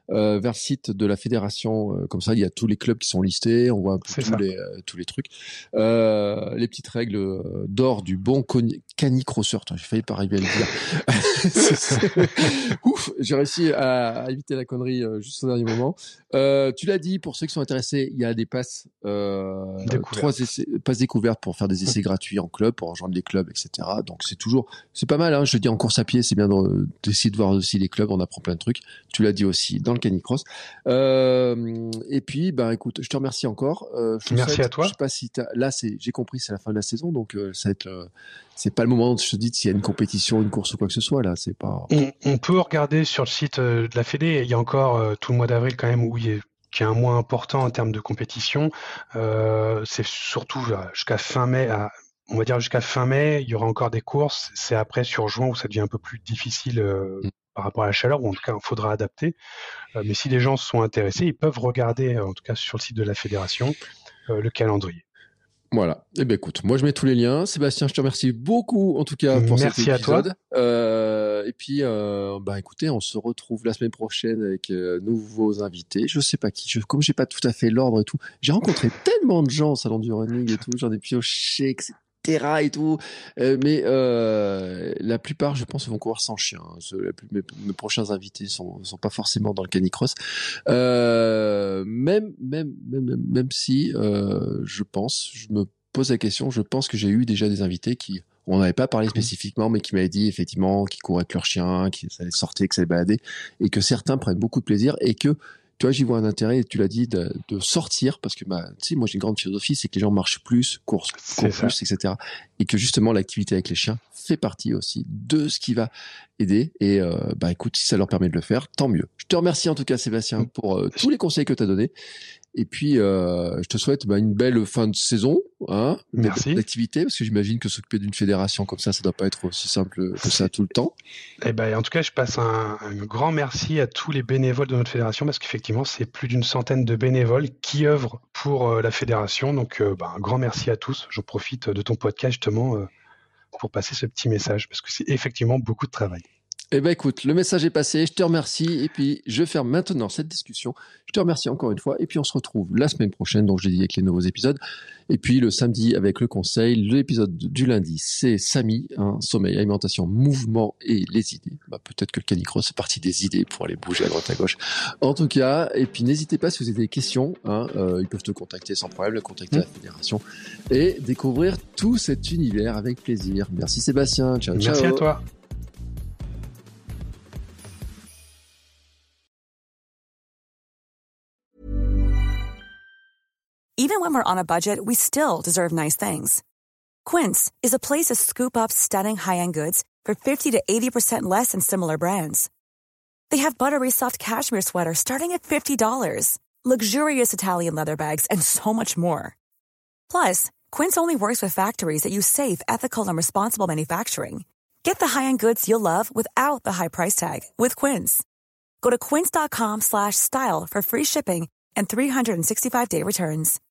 euh, vers le site de la fédération. Euh, comme ça, il y a tous les clubs qui sont listés. On voit un peu C'est tous ça. les euh, tous les trucs, euh, les petites règles euh, d'or du bon coni- canicrosseur. Attends, j'ai failli pas arriver à le dire. C'est- c'est- Ouf, j'ai réussi à, à éviter la connerie euh, juste au dernier moment. Euh, tu l'as dit, pour ceux qui sont intéressés, il y a des passes, euh, Découverte. trois essais, passes découvertes pour faire des essais gratuits en club, pour rejoindre les clubs, et cetera. Donc c'est toujours, c'est pas mal. Hein, je dis en course à pied, c'est bien de- d'essayer de voir aussi les clubs. On apprend plein de trucs. Tu l'as dit aussi dans le canicross. Euh, et puis, ben écoute, je te remercie encore. Euh, je te Merci souhaite- à toi. Je sais pas si t'as, là, c'est, j'ai compris, c'est la fin de la saison, donc euh, ça va être, euh, c'est pas le moment où je te dis s'il y a une compétition, une course ou quoi que ce soit. Là, c'est pas. On, on peut regarder sur le site euh, de la Fédé, il y a encore euh, tout le mois d'avril quand même où il y a, qui est un mois important en termes de compétition. Euh, c'est surtout euh, jusqu'à fin mai, à, on va dire jusqu'à fin mai, il y aura encore des courses. C'est après sur juin où ça devient un peu plus difficile euh, Mm. par rapport à la chaleur, ou en tout cas il faudra adapter. Euh, mais si les gens sont intéressés, ils peuvent regarder, euh, en tout cas sur le site de la fédération, euh, le calendrier. Voilà. Eh ben écoute, moi je mets tous les liens. Sébastien, je te remercie beaucoup en tout cas pour Merci cet à toi. épisode. Euh, et puis, euh, bah écoutez, on se retrouve la semaine prochaine avec euh, nouveaux invités. Je sais pas qui. Je, comme j'ai pas tout à fait l'ordre et tout, j'ai rencontré tellement de gens au salon du running et tout. J'en ai pioché, et cetera et tout. Euh, mais euh, la plupart, je pense, vont courir sans chien. Ce- la plus- mes, mes prochains invités sont sont pas forcément dans le canicross. Euh, même, même, même, même si euh, je pense, je me pose la question, je pense que j'ai eu déjà des invités qui, on n'avait pas parlé spécifiquement, mais qui m'avaient dit effectivement qu'ils couraient avec leur chien, qu'ils allaient sortir, qu'ils allaient balader, et que certains prennent beaucoup de plaisir, et que, tu vois, j'y vois un intérêt, et tu l'as dit, de, de sortir, parce que, bah, tu sais, moi j'ai une grande philosophie, c'est que les gens marchent plus, courent, C'est courent ça. plus, et cetera. Et que justement l'activité avec les chiens fait partie aussi de ce qui va aider. Et euh, bah écoute, si ça leur permet de le faire, tant mieux. Je te remercie en tout cas, Sébastien, pour euh, tous les conseils que tu as donnés. Et puis, euh, je te souhaite bah, une belle fin de saison, hein, Merci. d'activité, parce que j'imagine que s'occuper d'une fédération comme ça, ça doit pas être aussi simple que ça tout le temps. Eh ben, en tout cas, je passe un, un grand merci à tous les bénévoles de notre fédération parce qu'effectivement, c'est plus d'une centaine de bénévoles qui œuvrent pour euh, la fédération. Donc, euh, ben, un grand merci à tous. J'en profite de ton podcast justement euh, pour passer ce petit message parce que c'est effectivement beaucoup de travail. Eh ben écoute, le message est passé, je te remercie, et puis je ferme maintenant cette discussion. Je te remercie encore une fois, et puis on se retrouve la semaine prochaine, donc j'ai dit avec les nouveaux épisodes, et puis le samedi avec le conseil. L'épisode du lundi, c'est Samy, hein, sommeil, alimentation, mouvement et les idées. Bah, peut-être que le canicross c'est partie des idées pour aller bouger à droite à gauche. En tout cas, et puis n'hésitez pas si vous avez des questions, hein, euh, ils peuvent te contacter sans problème, le contacter mmh. à la fédération, et découvrir tout cet univers avec plaisir. Merci Sébastien, ciao ciao. Merci à toi. Even when we're on a budget, we still deserve nice things. Quince is a place to scoop up stunning high-end goods for fifty to eighty percent less than similar brands. They have buttery soft cashmere sweaters starting at fifty dollars, luxurious Italian leather bags, and so much more. Plus, Quince only works with factories that use safe, ethical, and responsible manufacturing. Get the high-end goods you'll love without the high price tag with Quince. Go to quince.com slash style for free shipping and three sixty-five day returns.